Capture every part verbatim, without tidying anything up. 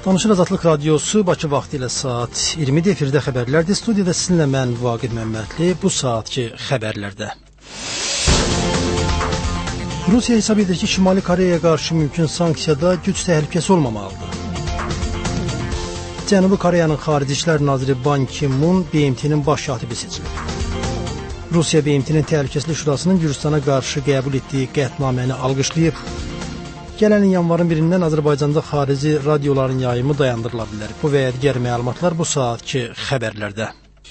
Danışır Azadlıq Radiosu Bakı vaxtı ilə saat iyirmidə efirdə xəbərlərdir. Studiyada sizinlə mən Vaqif Məmmədli. Bu saatki xəbərlərdə. Rusiya hesab edir ki, Şimali Koreyaya qarşı mümkün sanksiyada güc təhlükəsi olmamalıdır. Cənubi Koreyanın Xarici İşlər Naziri Ban Ki-moon B M T'nin baş katibi seçilib. Rusiya B M T'nin Təhlükəsizlik Şurasının Gürcüstana qarşı qəbul etdiyi qətnaməni alqışlayıb. Gələn yanvarın birindən Azərbaycanda xarici radioların yayımı dayandırıla bilər. Bu və ya digər məlumatlar bu saatki xəbərlərdə.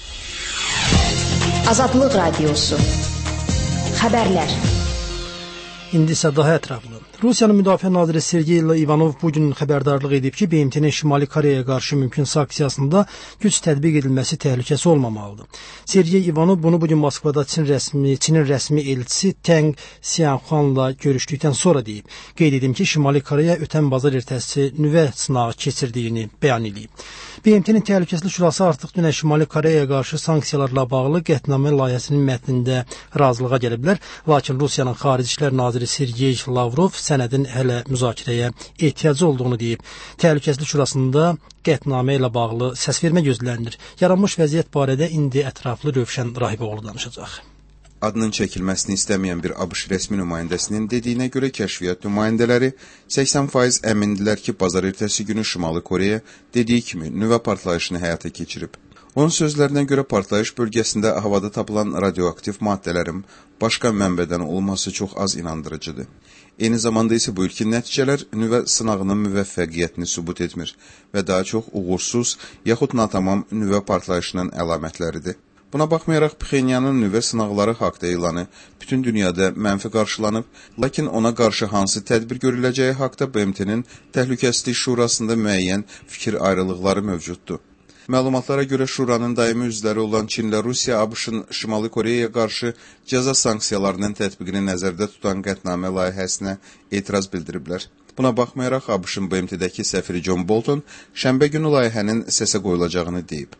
Azadlıq Radiosu Xəbərlər. İndi isə daha ətraflı. Rusiyanın Müdafiə Naziri Sergey Ivanov bugün xəbərdarlıq edib ki, B M T'nin Şimali Koreyaya qarşı mümkün sanksiyasında güc tətbiq edilməsi təhlükəsi olmamalıdır. Sergey Ivanov bunu bugün Moskvada Çin rəsmi, Çinin rəsmi elçisi Teng Xianxuanla görüşdükdən sonra deyib. Qeyd edim ki, Şimali Koreya ötən bazar ertəsi nüvə sınağı keçirdiyini bəyan edib. B M T'nin Təhlükəsizlik Şurası artıq dünən Şimali Koreyaya qarşı sanksiyalarla bağlı qətnamə layihəsinin mətnində razılığa gəliblər, lakin Rusiyanın Xarici İşlər Naziri Sergey Lavrov sənədin hələ müzakirəyə ehtiyacı olduğunu deyib. Təhlükəsizlik Şurasında qətnamə ilə bağlı səsvermə gözlənilir. Yaranmış vəziyyət barədə indi ətraflı Rövşən Rahiboğlu danışacaq. Adının çəkilməsini istəməyən bir ABŞ rəsmi nümayəndəsinin dediyinə görə kəşfiyyat nümayəndələri səksən faiz əmindirlər ki, bazar ertəsi günü Şimali Koreya dediyi kimi nüvə partlayışını həyata keçirib. Onun sözlərinə görə partlayış bölgəsində havada tapılan radioaktiv maddələrin başqa mənbədən olması çox az inandırıcıdır. Eyni zamanda isə bu ilkin nəticələr nüvə sınağının müvəffəqiyyətini sübut etmir və daha çox uğursuz yaxud natamam nüvə partlayışının əlamətləridir. Buna baxmayaraq Pxenyanın nüvə sınaqları haqda elanı bütün dünyada mənfi qarşılanıb, lakin ona qarşı hansı tədbir görüləcəyi haqda B M T'nin Təhlükəsizlik Şurasında müəyyən fikir ayrılıqları mövcuddur. Məlumatlara görə Şuranın daimi üzvləri olan Çinlə Rusiya ABŞ-ın Şimali Koreyaya qarşı cəza sanksiyalarının tətbiqini nəzərdə tutan qətnamə layihəsinə etiraz bildiriblər. Buna baxmayaraq ABŞ-ın B M T'dəki səfiri John Bolton şənbə günü layihənin səsə qoyulacağını deyib.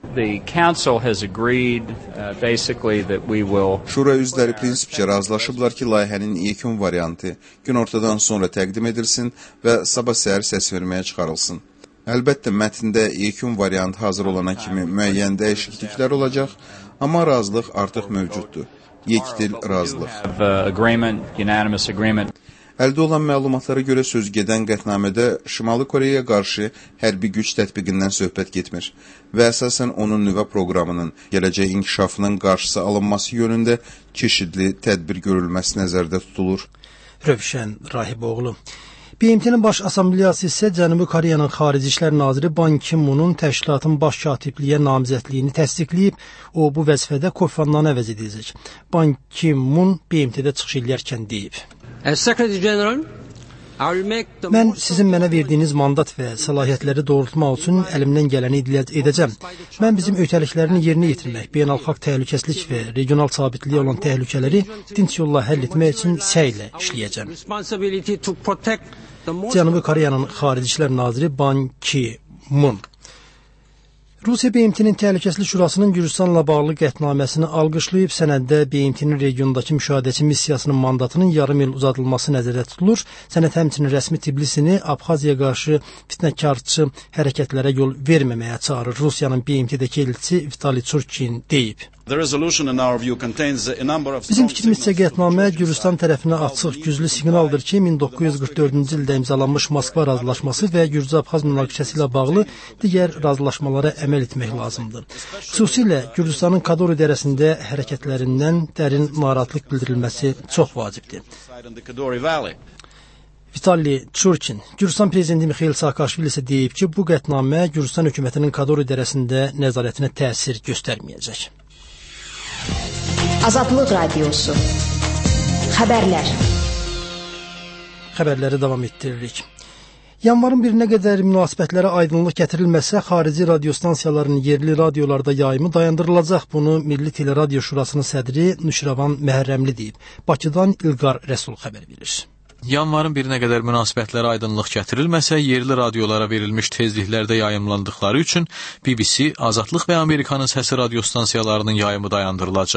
Şura üzvləri prinsipcə razılaşıblar ki, layihənin yekun variantı günortadan sonra təqdim edilsin və sabah səhər səs verməyə çıxarılsın. Əlbəttə, mətndə yekun variant hazır olana kimi müəyyən dəyişikliklər olacaq, amma razılıq artıq mövcuddur. Yekdil razılıq. Əldə olan məlumatlara görə söz gedən qətnamədə Şimali Koreyaya qarşı hərbi güc tətbiqindən söhbət getmir və əsasən onun nüvə proqramının gələcək inkişafının qarşısı alınması yönündə çeşidli tədbir görülməsi nəzərdə tutulur. Rövşən Rahiboğlu. B M T'nin baş assambleyası isə Cənubi Koreyanın Xarici İşlər Naziri Ban Ki-moonun təşkilatın baş katibliyə namizədliyini təsdiqləyib. O, bu vəzifədə Kofi Annanı əvəz edəcək. Ban Ki-moon B M T'də çıxış edərkən deyib. Mən sizin mənə verdiyiniz mandat və səlahiyyətləri doğrultmaq üçün əlimdən gələni edəcəm. Mən bizim öhdəliklərini yerinə yetirmək, beynəlxalq təhlükəsizlik və regional sabitliyə olan təhlükələri dinc yolla həll etmək üçün səylə işləyəcəm. Cənubi Koreyanın Xarici İşlər Naziri Ban Ki-moon. Rusiya B M T'nin Təhlükəsizlik Şurasının Gürcüstanla bağlı qətnaməsini alqışlayıb, sənəddə B M T'nin regiondakı müşahidəçi missiyasının mandatının yarım il uzadılması nəzərdə tutulur. Sənəd həmçinin rəsmi Tbilisini Abxaziyaya qarşı fitnəkarçı hərəkətlərə yol verməməyə çağırır. Rusiyanın B M T'dəki elçisi Vitali Churkin deyib. Bizim fikrimizcə qətnamə Gürcüstan tərəfinə açıq, güclü siqnaldır ki, min doqquz yüz qırx dördüncü ildə imzalanmış Moskva razılaşması və Gürcü-Abxaz münaqişəsi ilə bağlı digər razılaşmalara əməl etmək lazımdır. Xüsusilə Gürcüstanın Kadori dərəsində hərəkətlərindən dərin narahatlıq bildirilməsi çox vacibdir. Vitali Churkin, Gürcüstan prezidenti Mixail Saakashvili isə deyib ki, bu qətnamə Gürcüstan hökumətinin Kadori dərəsində nəzarətinə təsir göstərməyəcək. Azadlıq Radiosu Xəbərlər. Xəbərləri davam etdiririk. Yanvarın birinə qədər münasibətlərə aydınlıq gətirilməsə, xarici radiostansiyaların yerli radiolarda yayımı dayandırılacaq. Bunu Milli Teleradio Şurasının sədri Nüşrəvan Məhərrəmli deyib. Bakıdan İlqar Rəsul xəbər verir. Yanvarın birinə qədər münasibətlərə aydınlıq gətirilməsə, yerli radiolara verilmiş tezliklərdə yayımlandıqları üçün B B C, Azadlıq və Amerikanın səsi radiostansiyalarının yayımı dayandırılacaq.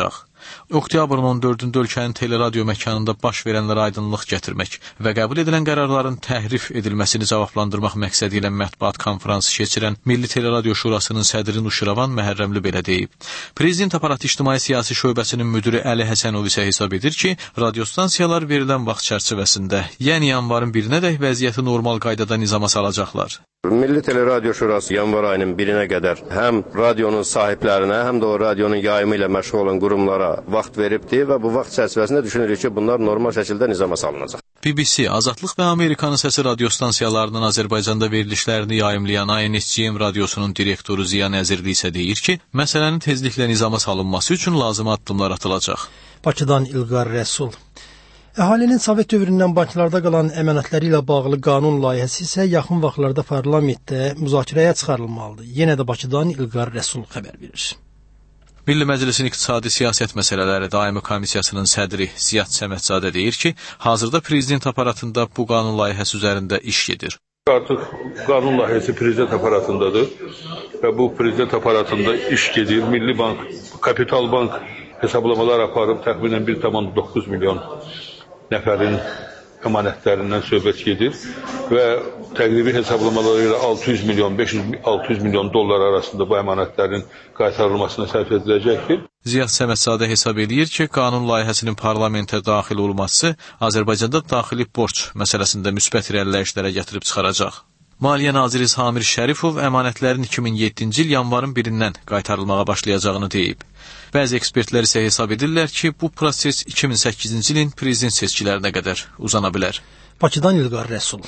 Oktyabrın on dördündə ölkənin teleradio məkanında baş verənlərə aydınlıq gətirmək və qəbul edilən qərarların təhrif edilməsini cavablandırmaq məqsədi ilə mətbuat konfransı keçirən Milli Teleradio Şurasının sədri Nuşiravan Məhərrəmli belə deyib. Prezident aparatı İctimai Siyasi Şöbəsinin müdiri Əli Həsənov isə hesab edir ki, radiostansiyalar verilən vaxt çərçivəsində, yəni yanvarın birinədək vəziyyəti normal qaydada nizama salacaqlar. Milli Teleradio Şurası yanvar ayının birinə qədər həm radionun sahiblərinə, həm də o radionun yayımı ilə məşğul olan qurumlara vaxt veribdir və bu vaxt çərçivəsində düşünürük ki, bunlar normal şəkildə nizama salınacaq. B B C, Azadlıq və Amerikanın Səsi radiostansiyalarının Azərbaycanda verilişlərini yayımlayan I N H C M radiosunun direktoru Ziya Nəzirli isə deyir ki, məsələnin tezliklə nizama salınması üçün lazımi addımlar atılacaq. Bakıdan İlqar Rəsul. Əhalinin Sovet dövründən banklarda qalan əmanətləri ilə bağlı qanun layihəsi isə yaxın vaxtlarda parlamentdə müzakirəyə çıxarılmalıdır. Yenə də Bakıdan İlqar Rəsul xəbər verir. Milli Məclisin İqtisadi Siyasət Məsələləri Daimi Komissiyasının sədri Ziyad Səmədzadə deyir ki, hazırda prezident aparatında bu qanun layihəsi üzərində iş gedir. Artıq qanun layihəsi prezident aparatındadır və bu prezident aparatında iş gedir. Milli Bank, Kapital Bank hesablamalar aparıb təxminən bir tam doqquz milyon nəfərin əmanətlərindən söhbət gedir və təqribi hesablamalara görə altı yüz milyon, beş yüz altı yüz milyon dollar arasında bu əmanətlərin qaytarılmasına sərf ediləcəkdir. Ziyad Səmədzadə hesab edir ki, qanun layihəsinin parlamentə daxil olması Azərbaycanda daxili borc məsələsində müsbət irəliləyişlərə gətirib çıxaracaq. Maliyyə Naziri Samir Şərifov əmanətlərin iki min yeddinci il yanvarın birindən qaytarılmağa başlayacağını deyib. Bəzi ekspertlər isə hesab edirlər ki, bu proses iki min səkkizinci ilin prezident seçkilərinə qədər uzana bilər. Bakıdan İlqar Rəsul.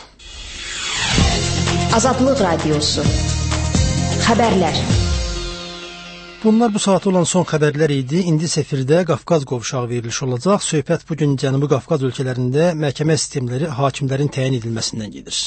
Azadlıq Radiosu. Xəbərlər. Bunlar bu saata olan son xəbərlər idi. İndi Sefirdə Qafqaz qovşağı veriliş olacaq. Söhbət bugün Cənubi Qafqaz ölkələrində məhkəmə sistemləri hakimlərin təyin edilməsindən gedir.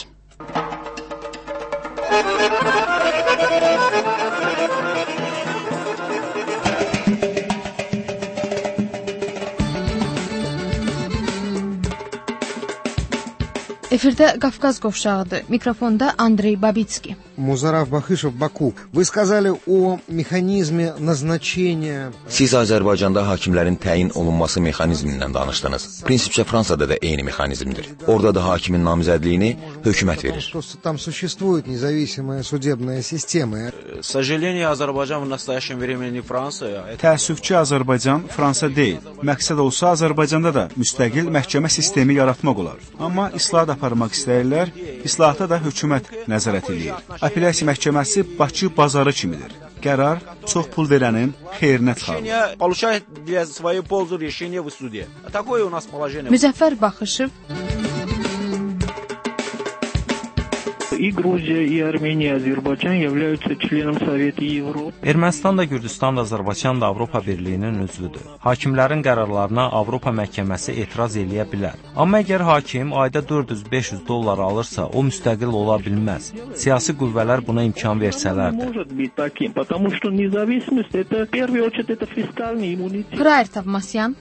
Efirdə Qafqaz qovşağıdır. Mikrofonda Andrey Babitski. Muzaraf Baxışov, Baku. Вы сказали о mexanizmi назначения. Siz Azərbaycanda hakimlərin təyin olunması mexanizmindən danışdınız. Prinsipcə Fransada da eyni mexanizmdir. Orada da hakimin namizədliyini hökumət verir. Просто там существует независимая судебная система. К сожалению, Azərbaycan в настоящем времени Fransa. Təəssüf ki, Azərbaycan Fransa deyil. Məqsəd olsa Azərbaycanda da müstəqil məhkəmə sistemi yaratmaq olar. Amma islahat aparmaq istəyirlər, islahata da hökumət nəzarət edir. Apellyasiya məhkəməsi Bakı bazarı kimidir. Qərar çox pul verənin xeyrinə çıxarılır. Müzəffər Baxışov. И Грузия, и Армения, и Azərbaycan являются членом Совета Европы. Ermənistan da, Gürcüstan da, Azərbaycan da Avropa Birliyinin üzvüdür. Hakimlərin qərarlarına Avropa məhkəməsi etiraz eləyə bilər. Amma əgər hakim ayda dörd yüz beş yüz dollar alırsa, o müstəqil ola bilməz. Siyasi qüvvələr buna imkan versələrdir. Храер Тавмасян.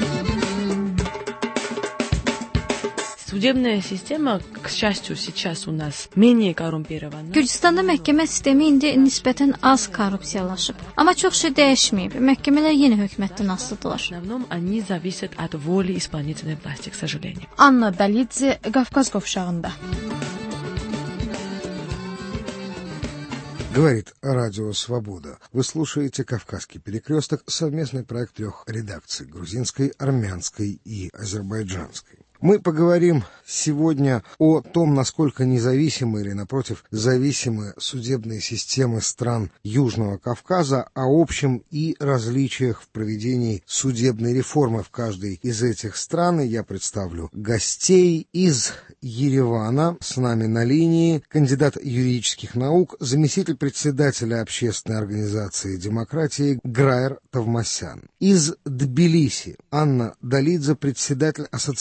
Судебная система, к счастью, сейчас у нас менее коррумпирована. Gürcüstanda məhkəmə sistemi indi nisbətən az korrupsiyalaşıb. Amma çox şey dəyişməyib. Məhkəmələr yenə hökumətdən asılıdırlar. В основном они зависят от воли исполнительной власти, к сожалению. Anna Dalidze, Qafqaz qovşağında. Говорит Радио Свобода. Вы слушаете «Кавказский перекресток», совместный проект трех редакций – грузинской, армянской и азербайджанской. Мы поговорим сегодня о том, насколько независимы или, напротив, зависимы судебные системы стран Южного Кавказа, о общем и различиях в проведении судебной реформы в каждой из этих стран. И я представлю гостей из Еревана. С нами на линии кандидат юридических наук, заместитель председателя общественной организации «Демократии» Граер Тавмасян. Из Тбилиси Анна Далидзе, председатель Ассоциации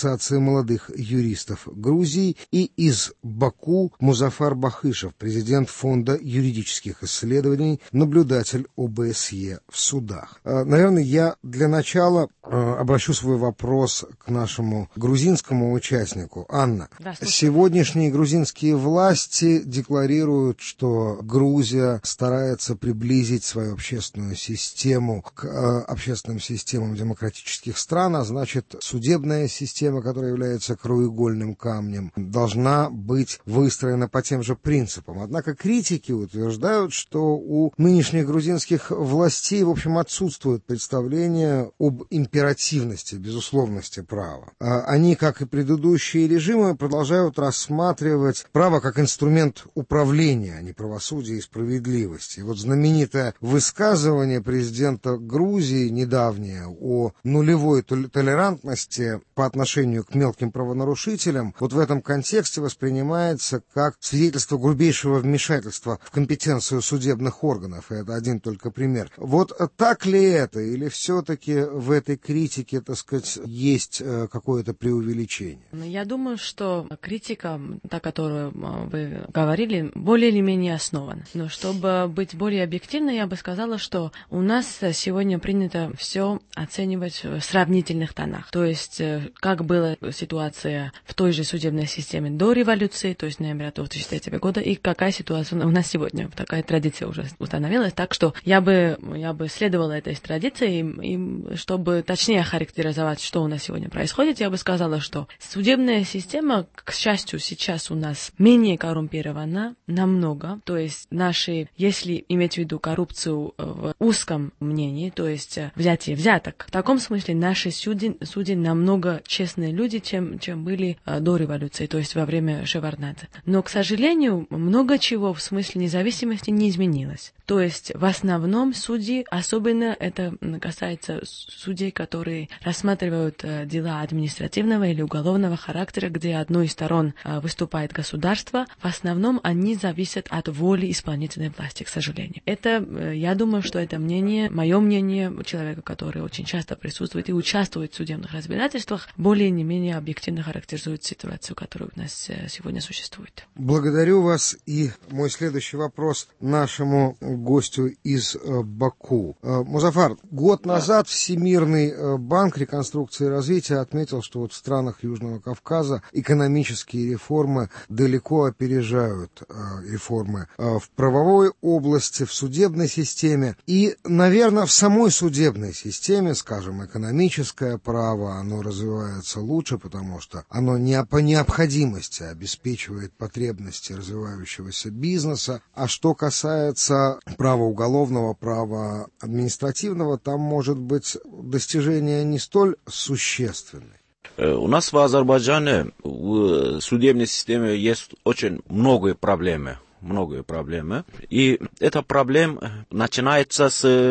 молодых юристов Грузии, и из Баку Музафар Бахышев, президент Фонда юридических исследований, наблюдатель О Бэ Эс Е в судах. Наверное, я для начала обращу свой вопрос к нашему грузинскому участнику. Анна, да, сегодняшние грузинские власти декларируют, что Грузия старается приблизить свою общественную систему к э, общественным системам демократических стран, а значит, судебная система, которая является краеугольным камнем, должна быть выстроена по тем же принципам. Однако критики утверждают, что у нынешних грузинских властей, в общем, отсутствует представление об императивности, безусловности права. Они, как и предыдущие режимы, продолжают рассматривать право как инструмент управления, а не правосудия и справедливости. И вот знаменитое высказывание президента Грузии недавнее о нулевой толерантности по отношению к мелким правонарушителям вот в этом контексте воспринимается как свидетельство грубейшего вмешательства в компетенцию судебных органов. И это один только пример. Вот так ли это? Или все-таки в этой критике, так сказать, есть какое-то преувеличение? Я думаю, что критика, та, которую вы говорили, более или менее основана. Но чтобы быть более объективной, я бы сказала, что у нас сегодня принято все оценивать в сравнительных тонах. То есть, как была ситуация в той же судебной системе до революции, то есть ноября две тысячи третьего года, и какая ситуация у нас сегодня. Такая традиция уже установилась. Так что я бы, я бы следовала этой традиции, и, и чтобы точнее характеризовать, что у нас сегодня происходит, я бы сказала, что судебная система, к счастью, сейчас у нас менее коррумпирована намного. То есть наши, если иметь в виду коррупцию в узком мнении, то есть взятие взяток, в таком смысле наши судьи, судьи намного честные люди, чем, чем были до революции, то есть во время Шеварднадзе. Но, к сожалению, много чего в смысле независимости не изменилось. То есть в основном судьи, особенно это касается судей, которые рассматривают дела административного или уголовного характера, где одной из сторон выступает государство, в основном они зависят от воли исполнительной власти, к сожалению. Это, я думаю, что это мнение, мое мнение человека, который очень часто присутствует и участвует в судебных разбирательствах, более не менее объективно характеризует ситуацию, которая у нас сегодня существует. Благодарю вас. И мой следующий вопрос нашему гостю из Баку. Музафар, год назад Всемирный банк реконструкции и развития отметил, что вот в странах Южного Кавказа экономические реформы далеко опережают реформы в правовой области, в судебной системе. И, наверное, в самой судебной системе, скажем, экономическое право, оно развивается лучше, потому что оно не по необходимости обеспечивает потребности развивающегося бизнеса. А что касается права уголовного, права административного, там, может быть, достижения не столь существенны. У нас в Азербайджане в судебной системе есть очень много проблем. Многие проблемы. И эта проблема начинается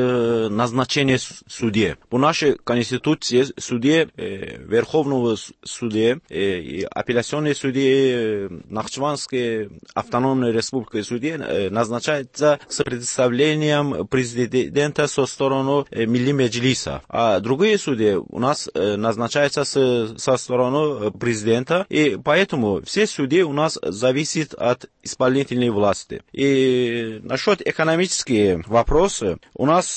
с назначения судей. По нашей конституции судьи Верховного суда, апелляционные судьи, Нахчеванской автономной республики судьи назначаются с представлением президента со стороны Милли Меджлиса. А другие судьи у нас назначаются с, со стороны президента. И поэтому все судьи у нас зависят от исполнительной власти. власти. И насчет экономических вопросов, у нас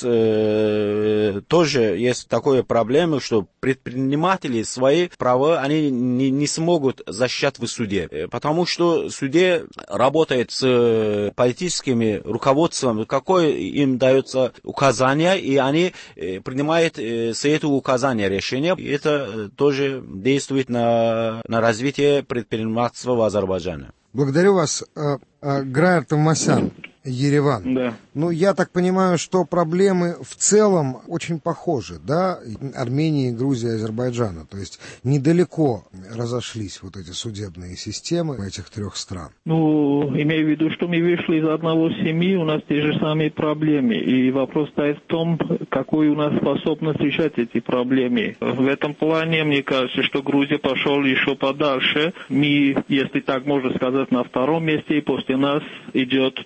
э, тоже есть такая проблема, что предприниматели свои права они не, не смогут защищать в суде, потому что суде работает с политическими руководством, какое им дается указание, и они принимают с этого указания решения. И это тоже действует на, на развитие предпринимательства в Азербайджане. Благодарю вас, Граер Товмасян, Ереван. Да. Ну, я так понимаю, что проблемы в целом очень похожи, да, Армении, Грузии, Азербайджана. То есть недалеко разошлись вот эти судебные системы этих трех стран. Ну, имею в виду, что мы вышли из одного семьи, у нас те же самые проблемы. И вопрос стоит в том, какой у нас способность решать эти проблемы. В этом плане, мне кажется, что Грузия пошел еще подальше. Мы, если так можно сказать, на втором месте, и после нас идет только Азербайджан.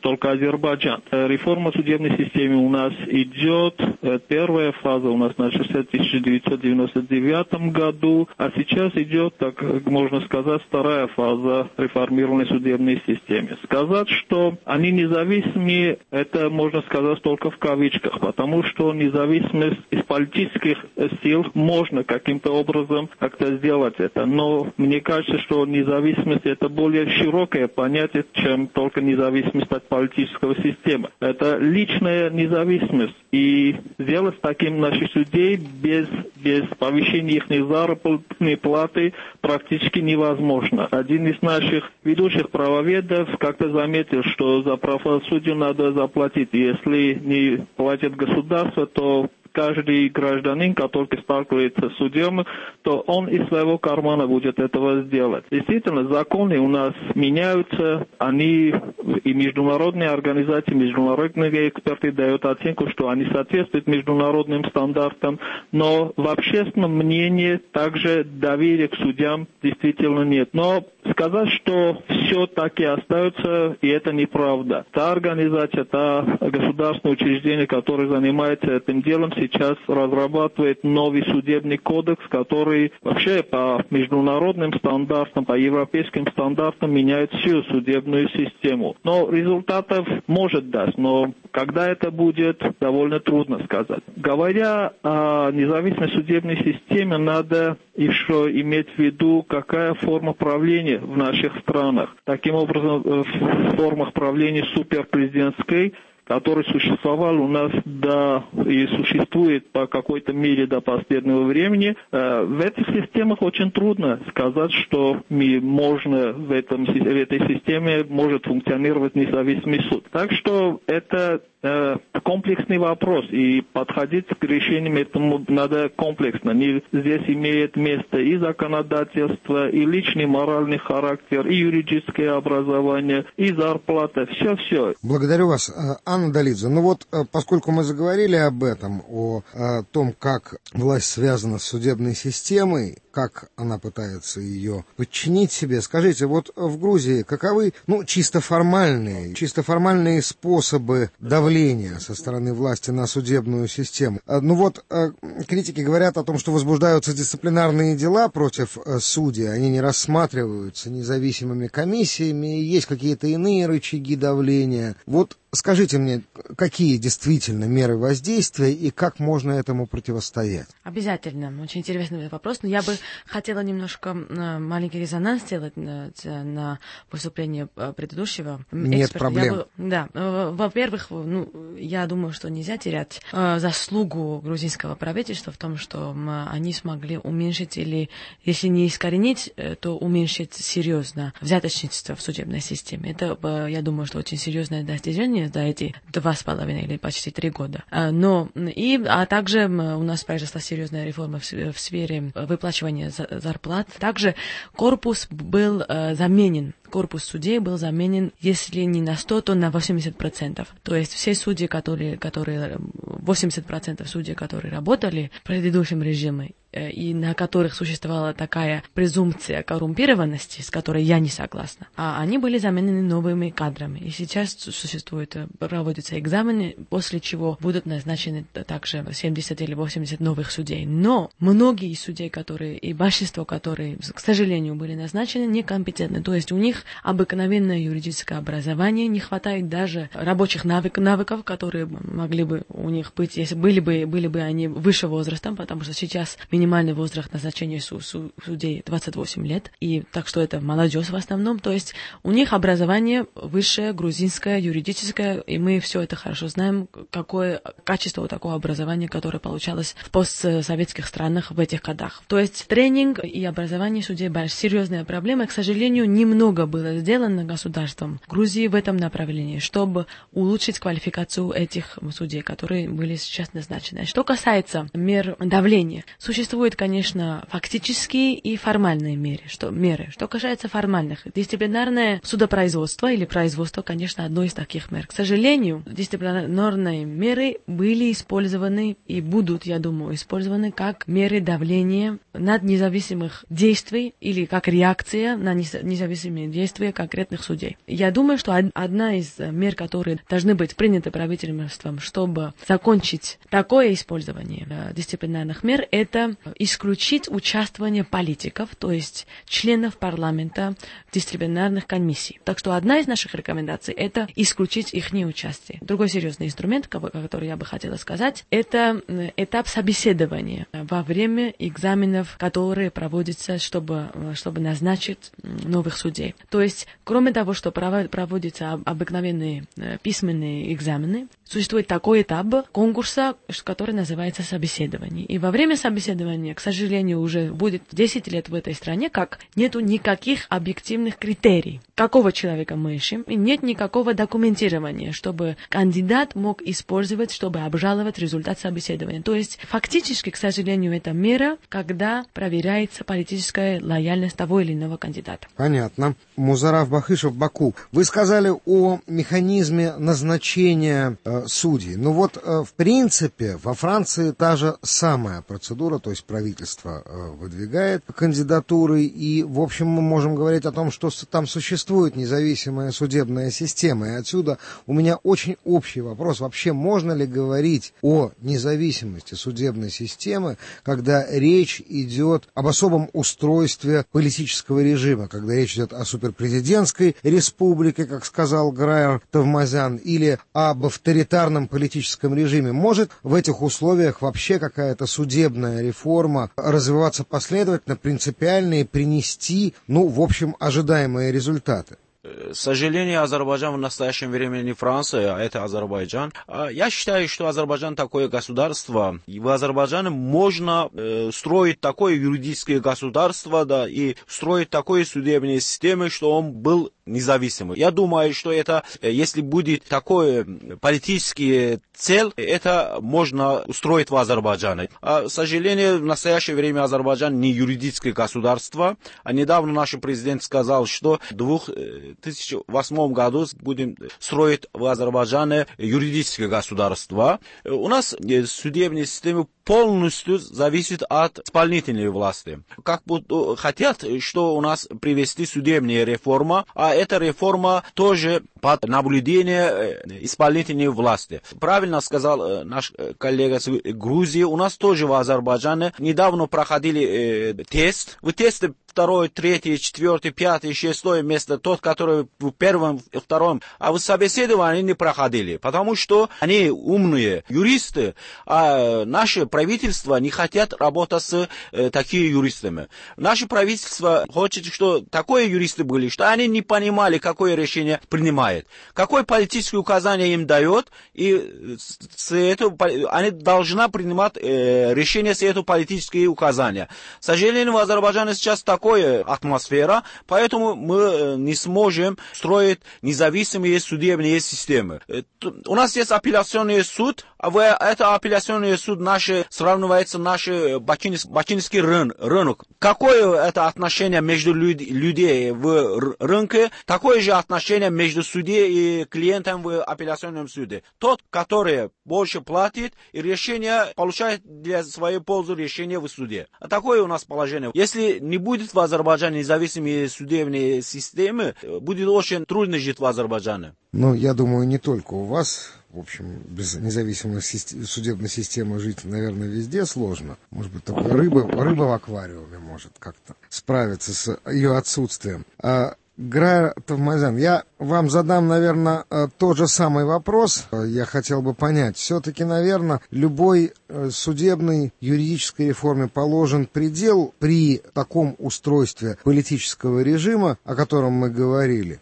Азербайджан. Реформа судебной системы у нас идет. Первая фаза у нас началась в тысяча девятьсот девяносто девятом году, а сейчас идет, так можно сказать, вторая фаза реформированной судебной системы. Сказать, что они независимы, это можно сказать только в кавычках, потому что независимость из политических сил можно каким-то образом как-то сделать это. Но мне кажется, что независимость это более широкое понятие, чем только независимость от политического системы. Это личная независимость. И сделать таким наших судей без, без повышения их заработной платы практически невозможно. Один из наших ведущих правоведов как-то заметил, что за правосудие надо заплатить. Если не платит государство, то каждый гражданин, который сталкивается с судьями, то он из своего кармана будет этого сделать. Действительно, законы у нас меняются, они и международные организации, международные эксперты дают оценку, что они соответствуют международным стандартам, но в общественном мнении также доверия к судьям действительно нет. Но сказать, что все так и остается, и это неправда. Та организация, та государственное учреждение, которое занимается этим делом, сейчас разрабатывает новый судебный кодекс, который вообще по международным стандартам, по европейским стандартам меняет всю судебную систему. Но результатов может дать, но когда это будет, довольно трудно сказать. Говоря о независимой судебной системе, надо еще иметь в виду, какая форма правления в наших странах. Таким образом, в формах правления суперпрезидентской, который существовал у нас до и существует по какой-то мере до последнего времени, в этих системах очень трудно сказать, что можно в, этом, в этой системе может функционировать независимый суд. Так что это комплексный вопрос, и подходить к решениям этому надо комплексно. Здесь имеет место и законодательство, и личный моральный характер, и юридическое образование, и зарплата, все-все. Благодарю вас, Анна Долидзе. Ну вот, поскольку мы заговорили об этом, о, о том, как власть связана с судебной системой, как она пытается ее подчинить себе, скажите, вот в Грузии каковы, ну, чисто формальные, чисто формальные способы давления со стороны власти на судебную систему? Ну вот, критики говорят о том, что возбуждаются дисциплинарные дела против судей, они не рассматриваются независимыми комиссиями, есть какие-то иные рычаги давления. Вот скажите мне, какие действительно меры воздействия и как можно этому противостоять? Обязательно. Очень интересный вопрос. Но я бы хотела немножко маленький резонанс сделать на, на выступление предыдущего эксперта. Нет проблем. Бы, да. Во-первых, ну, я думаю, что нельзя терять заслугу грузинского правительства в том, что они смогли уменьшить или, если не искоренить, то уменьшить серьезно взяточничество в судебной системе. Это, я думаю, что очень серьезное достижение за эти два с половиной или почти три года. Но и, а также у нас произошла серьезная реформа в, в сфере выплачивания зарплат. Также корпус был заменен. Корпус судей был заменен, если не на сто, то на восемьдесят процентов. То есть все судьи, которые, которые восемьдесят процентов судей, которые работали в предыдущем режиме, и на которых существовала такая презумпция коррумпированности, с которой я не согласна, а они были заменены новыми кадрами. И сейчас существует, проводятся экзамены, после чего будут назначены также семьдесят или восемьдесят новых судей. Но многие из судей, которые, и большинство, которые, к сожалению, были назначены, некомпетентны. То есть у них обыкновенное юридическое образование, не хватает даже рабочих навык, навыков, которые могли бы у них быть, если были бы, были бы они выше возрастом, потому что сейчас минимальный возраст назначения су- су- судей двадцать восемь лет, и так что это молодежь в основном, то есть у них образование высшее, грузинское, юридическое, и мы все это хорошо знаем, какое качество у такого образования, которое получалось в постсоветских странах в этих годах. То есть тренинг и образование судей – серьезная проблема, к сожалению, немного было сделано государством Грузии в этом направлении, чтобы улучшить квалификацию этих судей, которые были сейчас назначены. Что касается мер давления, существует существуют, конечно, фактические и формальные меры. Что, меры. Что касается формальных, дисциплинарное судопроизводство или производство, конечно, одно из таких мер. К сожалению, дисциплинарные меры были использованы и будут, я думаю, использованы как меры давления над независимых действий или как реакция на независимые действия конкретных судей. Я думаю, что одна из мер, которые должны быть приняты правительством, чтобы закончить такое использование дисциплинарных мер, это исключить участвование политиков, то есть членов парламента в дисциплинарных комиссий. Так что одна из наших рекомендаций – это исключить их неучастие. Другой серьезный инструмент, который я бы хотела сказать, это этап собеседования во время экзаменов, которые проводятся, чтобы, чтобы назначить новых судей. То есть, кроме того, что проводятся обыкновенные письменные экзамены, существует такой этап конкурса, который называется собеседование. И во время собеседования, к сожалению, уже будет десять лет в этой стране, как нету никаких объективных критерий, какого человека мы ищем, и нет никакого документирования, чтобы кандидат мог использовать, чтобы обжаловать результат собеседования. То есть, фактически, к сожалению, это мера, когда проверяется политическая лояльность того или иного кандидата. Понятно. Музарав Бахышев, Баку, вы сказали о механизме назначения э, судей. Ну вот, э, в принципе, во Франции та же самая процедура, то есть правительство э, выдвигает кандидатуры, и, в общем, мы можем говорить о том, что там существует независимая судебная система. И отсюда у меня очень общий вопрос. Вообще, можно ли говорить о независимости судебной системы, когда речь идет об особом устройстве политического режима, когда речь идет о суперпрезидентской республике, как сказал Грайер Тавмазян, или об авторитарном политическом режиме? Может в этих условиях вообще какая-то судебная реформа развиваться последовательно, принципиально и принести, ну, в общем, ожидаемые результаты? К сожалению, Азербайджан в настоящем времени не Франция, а это Азербайджан. Я считаю, что Азербайджан такое государство, и в Азербайджане можно э, строить такое юридическое государство, да, и строить такое судебные системы, что он был независимый. Я думаю, что это, если будет такое политический цель, это можно устроить в Азербайджане. А, к сожалению, в настоящее время Азербайджан не юридическое государство. А недавно наш президент сказал, что в две тысячи восьмом году будем строить в Азербайджане юридическое государство. У нас судебная система полностью зависит от исполнительной власти. Как будто хотят, что у нас привести судебная реформа, а эта реформа тоже под наблюдение исполнительной власти. Правильно сказал наш коллега с Грузии, у нас тоже в Азербайджане недавно проходили э, тест. В тесте второе, третье, четвертое, пятое, шестое место, тот, который в первом, втором, а в собеседовании не проходили, потому что они умные юристы, а наше правительство не хотят работать с э, такими юристами. Наше правительство хочет, что такие юристы были, что они не понимали, какое решение принимает, какое политическое указание им дает, и с этого, они должны принимать э, решение с этого политические указания. К сожалению, в Азербайджане сейчас такое атмосфера, поэтому мы не сможем строить независимые судебные системы. У нас есть апелляционный суд, а в это апелляционный суд наши, сравнивается наш бакинский, бакинский рын, рынок. Какое это отношение между люд, людей в рынке, такое же отношение между судьей и клиентом в апелляционном суде. Тот, который больше платит, и решение получает для своей пользы решение в суде. А такое у нас положение. Если не будет в Азербайджане независимые судебные системы, будет очень трудно жить в Азербайджане. Ну, я думаю, не только у вас. В общем, без независимой судебной системы жить, наверное, везде сложно. Может быть, только рыба, рыба в аквариуме может как-то справиться с ее отсутствием. А, Грайер Тавмазян, я вам задам, наверное, тот же самый вопрос. Я хотел бы понять. Все-таки, наверное, любой судебной юридической реформе положен предел при таком устройстве политического режима, о котором мы говорили.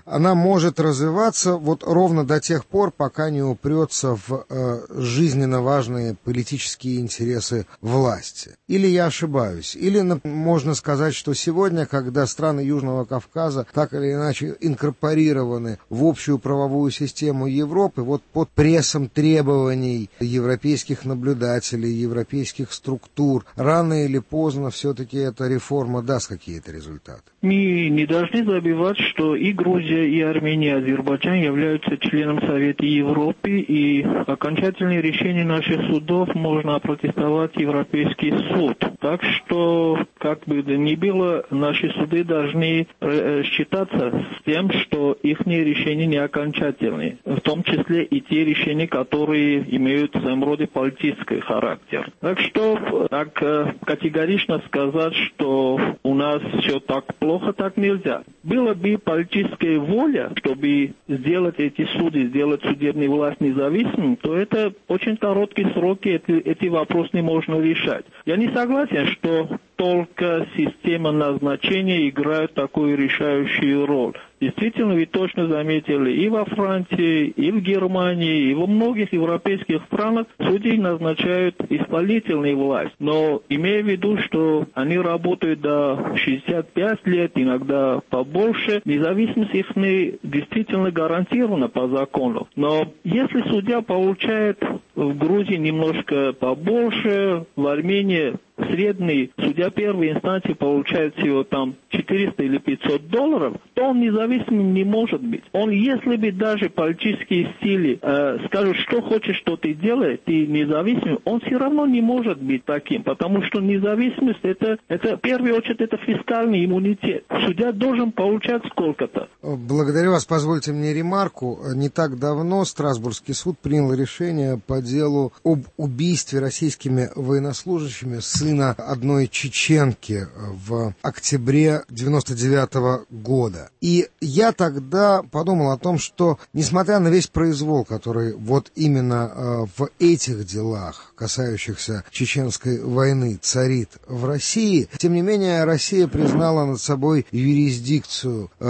она может развиваться вот ровно до тех пор, пока не упрется в э, жизненно важные политические интересы власти. Или я ошибаюсь? Или можно сказать, что сегодня, когда страны Южного Кавказа так или иначе инкорпорированы в общую правовую систему Европы, вот под прессом требований европейских наблюдателей, европейских структур, рано или поздно все-таки эта реформа даст какие-то результаты? Мы не должны забывать, что и Грузия, и Армения, и Азербайджан являются членом Совета Европы, и окончательные решения наших судов можно опротестовать Европейский суд. Так что, как бы то ни было, наши суды должны э, считаться с тем, что их решения не окончательны, в том числе и те решения, которые имеют в своем роде политический характер. Так что так э, категорично сказать, что у нас все так плохо, так нельзя. Была бы политическая воля, чтобы сделать эти суды, сделать судебную власть независимым, то это очень короткие сроки, эти, эти вопросы не можно решать. Я не согласен, что только система назначения играет такую решающую роль. Действительно, вы точно заметили, и во Франции, и в Германии, и во многих европейских странах судей назначают исполнительную власть. Но имея в виду, что они работают до шестидесяти пяти лет, иногда побольше, независимость их действительно гарантирована по закону. Но если судья получает в Грузии немножко побольше, в Армении средний судья первой инстанции получает всего там четыреста или пятьсот долларов, то он независимым не может быть. Он, если бы даже политические силы э, скажут, что хочешь, что ты делаешь, ты независимый, он все равно не может быть таким, потому что независимость это, это в первую очередь, это фискальный иммунитет. Судья должен получать сколько-то. Благодарю вас. Позвольте мне ремарку. Не так давно Страсбургский суд принял решение по делу об убийстве российскими военнослужащими сына одной чеченки в октябре девяносто девятого года. И я тогда подумал о том, что, несмотря на весь произвол, который вот именно э, в этих делах, касающихся чеченской войны, царит в России, тем не менее Россия признала над собой юрисдикцию э,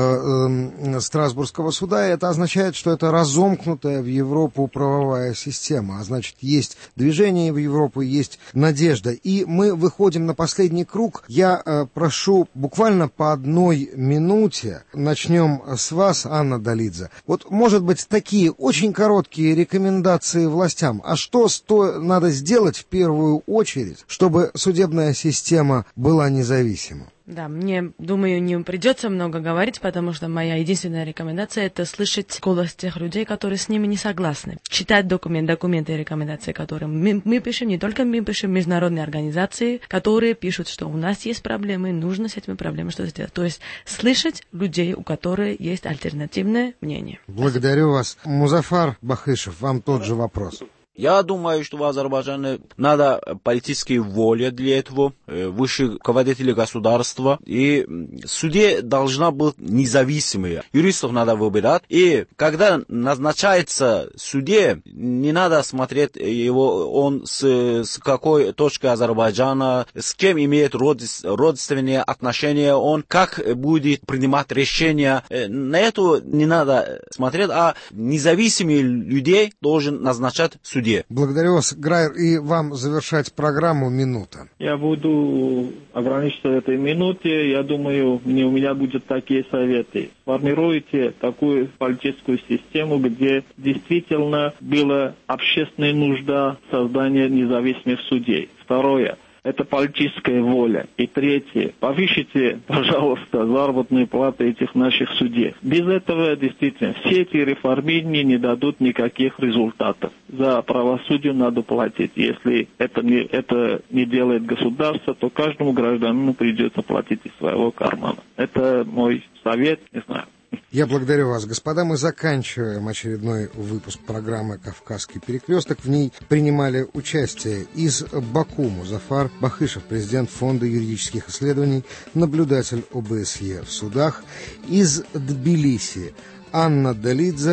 э, Страсбургского суда, и это означает, что это разомкнутая в Европу правовая система, а значит, есть движение в Европу, есть надежда. И мы выходим на последний круг. Я э, прошу буквально по одной минуте. Начнем с вас, Анна Долидзе. Вот, может быть, такие очень короткие рекомендации властям. А что сто... надо сделать в первую очередь, чтобы судебная система была независима? Да, мне, думаю, не придется много говорить, потому что моя единственная рекомендация — это слышать голос тех людей, которые с ними не согласны. Читать документ, документы и рекомендации, которые мы, мы пишем, не только мы пишем, международные организации, которые пишут, что у нас есть проблемы, нужно с этими проблемами что-то сделать. То есть слышать людей, у которых есть альтернативное мнение. Благодарю вас. Музафар Бахышев, вам тот же вопрос. Я думаю, что в Азербайджане надо политическая воля для этого, высшие руководители государства, и судья должна быть независимая. Юристов надо выбирать, и когда назначается судья, не надо смотреть его, он с, с какой точки Азербайджана, с кем имеет родственные отношения, он как будет принимать решения. На это не надо смотреть, а независимые людей должен назначать судья. Благодарю вас, Грайер, и вам завершать программу минута. Я буду ограничиться этой минуте. Я думаю, у меня будут такие советы. Формируйте такую политическую систему, где действительно была общественная нужда создания независимых судей. Второе. Это политическая воля. И третье. Повысите, пожалуйста, заработные платы этих наших судей. Без этого, действительно, все эти реформирования не дадут никаких результатов. За правосудие надо платить. Если это не, это не делает государство, то каждому гражданину придется платить из своего кармана. Это мой совет, не знаю. Я благодарю вас, господа. Мы заканчиваем очередной выпуск программы «Кавказский перекресток». В ней принимали участие из Баку Музафар Бахышев, президент Фонда юридических исследований, наблюдатель ОБСЕ в судах, из Тбилиси Анна Долидзе,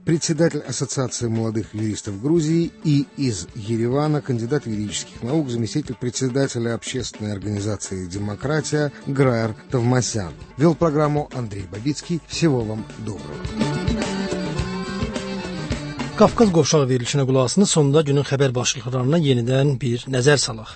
председатель Ассоциации молодых юристов Грузии, и из Еревана кандидат юридических наук, заместитель председателя общественной организации «Демократия» Граер Тавмасян. Вел программу Андрей Бабицкий. Всего вам доброго. Qafqaz qovşağı verilişinə qulaq asın. Sonunda günün xəbər başlıqlarına yenidən bir nəzər salaq.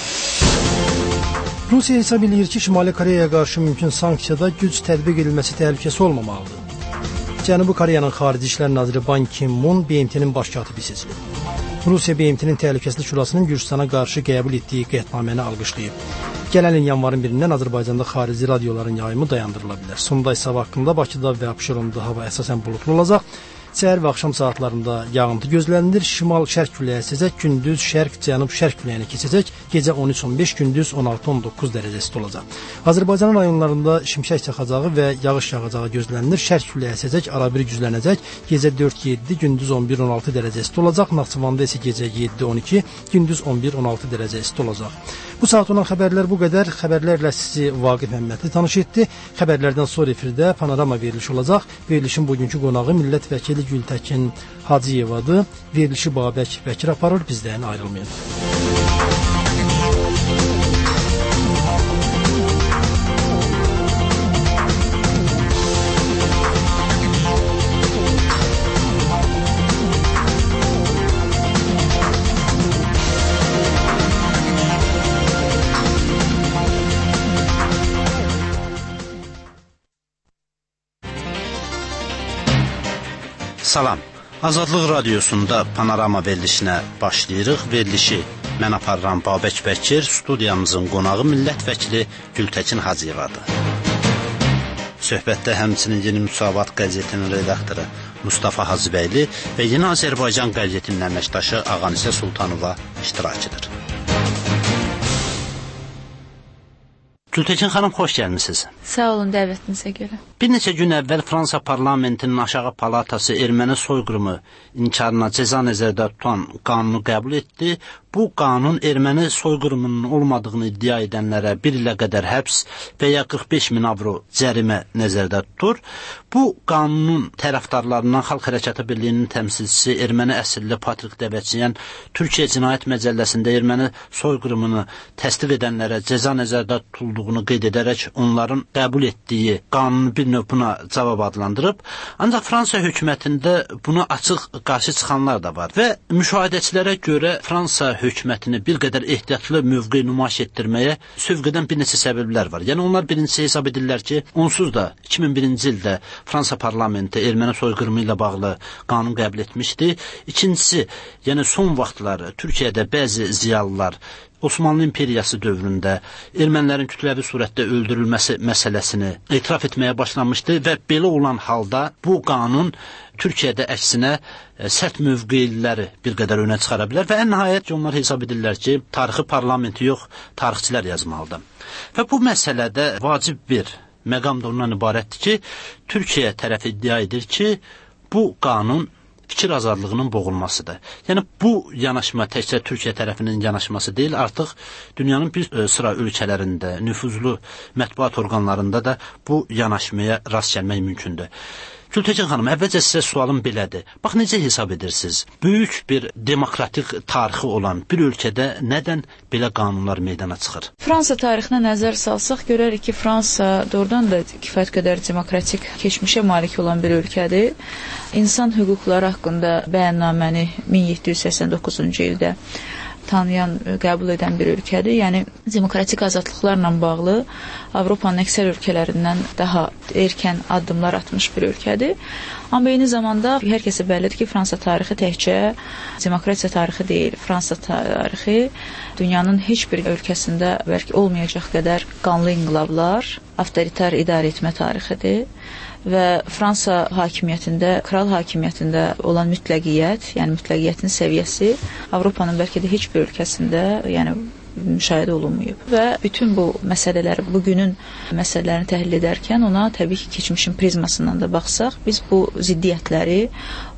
Rusiya hesab edir ki, Şimali Koreyaya qarşı mümkün sanksiyada güc tətbiq edilməsi təhlükəsi olmamalıdır. Cənubi Koreyanın Xarici İşlər naziri Ban Ki-moon B M T-nin baş katibi seçilib. Rusiya B M T-nin Təhlükəsizlik Şurasının Gürcüstana qarşı qəbul etdiyi qətnaməni alqışlayıb. Gələn ilin yanvarın birindən Azərbaycanda xarici radioların yayımı dayandırıla bilər. Sonda isə haqqında Bakıda və Abşeronda hava əsasən buludlu olacaq. Səhər və axşam saatlarında yağıntı gözlənilir. Şimal-şərq küləyi əsəcək, gündüz şərq-cənub-şərq küləyinə keçəcək. Gecə on üç on beş, gündüz on altı on doqquz dərəcə isti olacaq. Azərbaycanın rayonlarında şimşək çaxacağı və yağış yağacağı gözlənilir. Şərq küləyi əsəcək, arabir güclənəcək. Gecə dörd yeddi, gündüz on bir on altı dərəcə isti olacaq. Naxçıvanda isə gecə yeddi on iki, gündüz on bir on altı dərəcə isti olacaq. Bu saat olan xəbərlər bu qədər. Xəbərlərlə sizi Vaqif Məmmədli tanış etdi. Xəbərlərdən sonra efirdə panorama veriliş olacaq. Verilişin bugünkü qonağı millət vəkili Gültəkin Hacıyevadır. Verilişi Babək Bəkir aparır. Bizdən ayrılmayın. Salam. Azadlıq Radiosunda panorama verilişinə başlayırıq. Verilişi mən aparıram Babək Bəkir, studiyamızın qonağı millət vəkili Gültəkin Hacıyevadır. Söhbətdə həmçinin Yeni Müsavat qəzetinin redaktoru Mustafa Hacıbəyli və Yeni Azərbaycan qəzetinin əməkdaşı Ağanisə Sultanova iştirak edir. Gültəkin xanım, xoş gəlmisiniz. Sağ olun dəvətinizə görə. Bir neçə gün əvvəl Fransa parlamentinin aşağı palatası erməni soyqırımı inkarına cəza nəzərdə tutan qanunu qəbul etdi. Bu qanun erməni soyqırımının olmadığını iddia edənlərə bir ilə qədər həbs və ya qırx beş min avro cərimə nəzərdə tutur. Bu qanunun tərəfdarlarından Xalq Hərəkatı Birliyinin təmsilçisi erməni əsilli Patrik Dəvəçiyən Türkiyə Cinayət Məcəlləsində erməni soyqırımını təsdiq edənlərə cəza nəzərdə tutulduğunu qeyd edərək onların qəbul etdiyi qanunu bir növ buna cavab adlandırıb. Ancaq Fransa hökumətində buna açıq qarşı çıxanlar da var və müşahidəçilərə görə Fransa hökumətini bir qədər ehtiyatlı mövqe nümayiş etdirməyə sövq edən bir neçə səbəblər var. Yəni onlar birincisi hesab edirlər ki, onsuz da iki min birinci ildə Fransa parlamenti erməni soyqırımı ilə bağlı qanun qəbul etmişdi. İkincisi, yəni son vaxtlar Türkiyədə bəzi ziyalılar Osmanlı İmperiyası dövründə ermənilərin kütləvi surətdə öldürülməsi məsələsini etiraf etməyə başlamışdı və belə olan halda bu qanun Türkiyədə əksinə sərt mövqeləri bir qədər önə çıxara bilər və ən nəhayət ki, onlar hesab edirlər ki, tarixi parlamenti yox, tarixçilər yazmalıdır. Və bu məsələdə vacib bir məqam da ondan ibarətdir ki, Türkiyə tərəfi iddia edir ki, bu qanun fikir azadlığının boğulmasıdır. Yəni bu yanaşma təkcə Türkiyə tərəfinin yanaşması deyil, artıq dünyanın bir sıra ölkələrində, nüfuzlu mətbuat orqanlarında da bu yanaşmaya rast gəlmək mümkündür. Gültəkin xanım, əvvəlcə sizə sualım belədir. Bax, necə hesab edirsiniz? Böyük bir demokratik tarixi olan bir ölkədə nədən belə qanunlar meydana çıxır? Fransa tarixinə nəzər salsaq, görərik ki, Fransa doğrudan da kifayət qədər demokratik keçmişə malik olan bir ölkədir. İnsan hüquqları haqqında bəyannaməni min yeddi yüz səksən doqquzuncu ildə tanıyan, qəbul edən bir ölkədir. Yəni, demokratik azadlıqlarla bağlı Avropanın əksər ölkələrindən daha erkən addımlar atmış bir ölkədir. Amma eyni zamanda hər kəsə bəllidir ki, Fransa tarixi təkcə demokratiya tarixi deyil. Fransa tarixi dünyanın heç bir ölkəsində bəlkə olmayacaq qədər qanlı inqilablar, avtoritar idarə etmə tarixidir. Və Fransa hakimiyyətində, kral hakimiyyətində olan mütləqiyyət, yəni mütləqiyyətin səviyyəsi Avropanın bəlkə də heç bir ölkəsində, yəni müşahidə olunmayıb. Və bütün bu məsələləri, bugünün məsələlərini təhlil edərkən ona təbii ki, keçmişin prizmasından da baxsaq, biz bu ziddiyyətləri,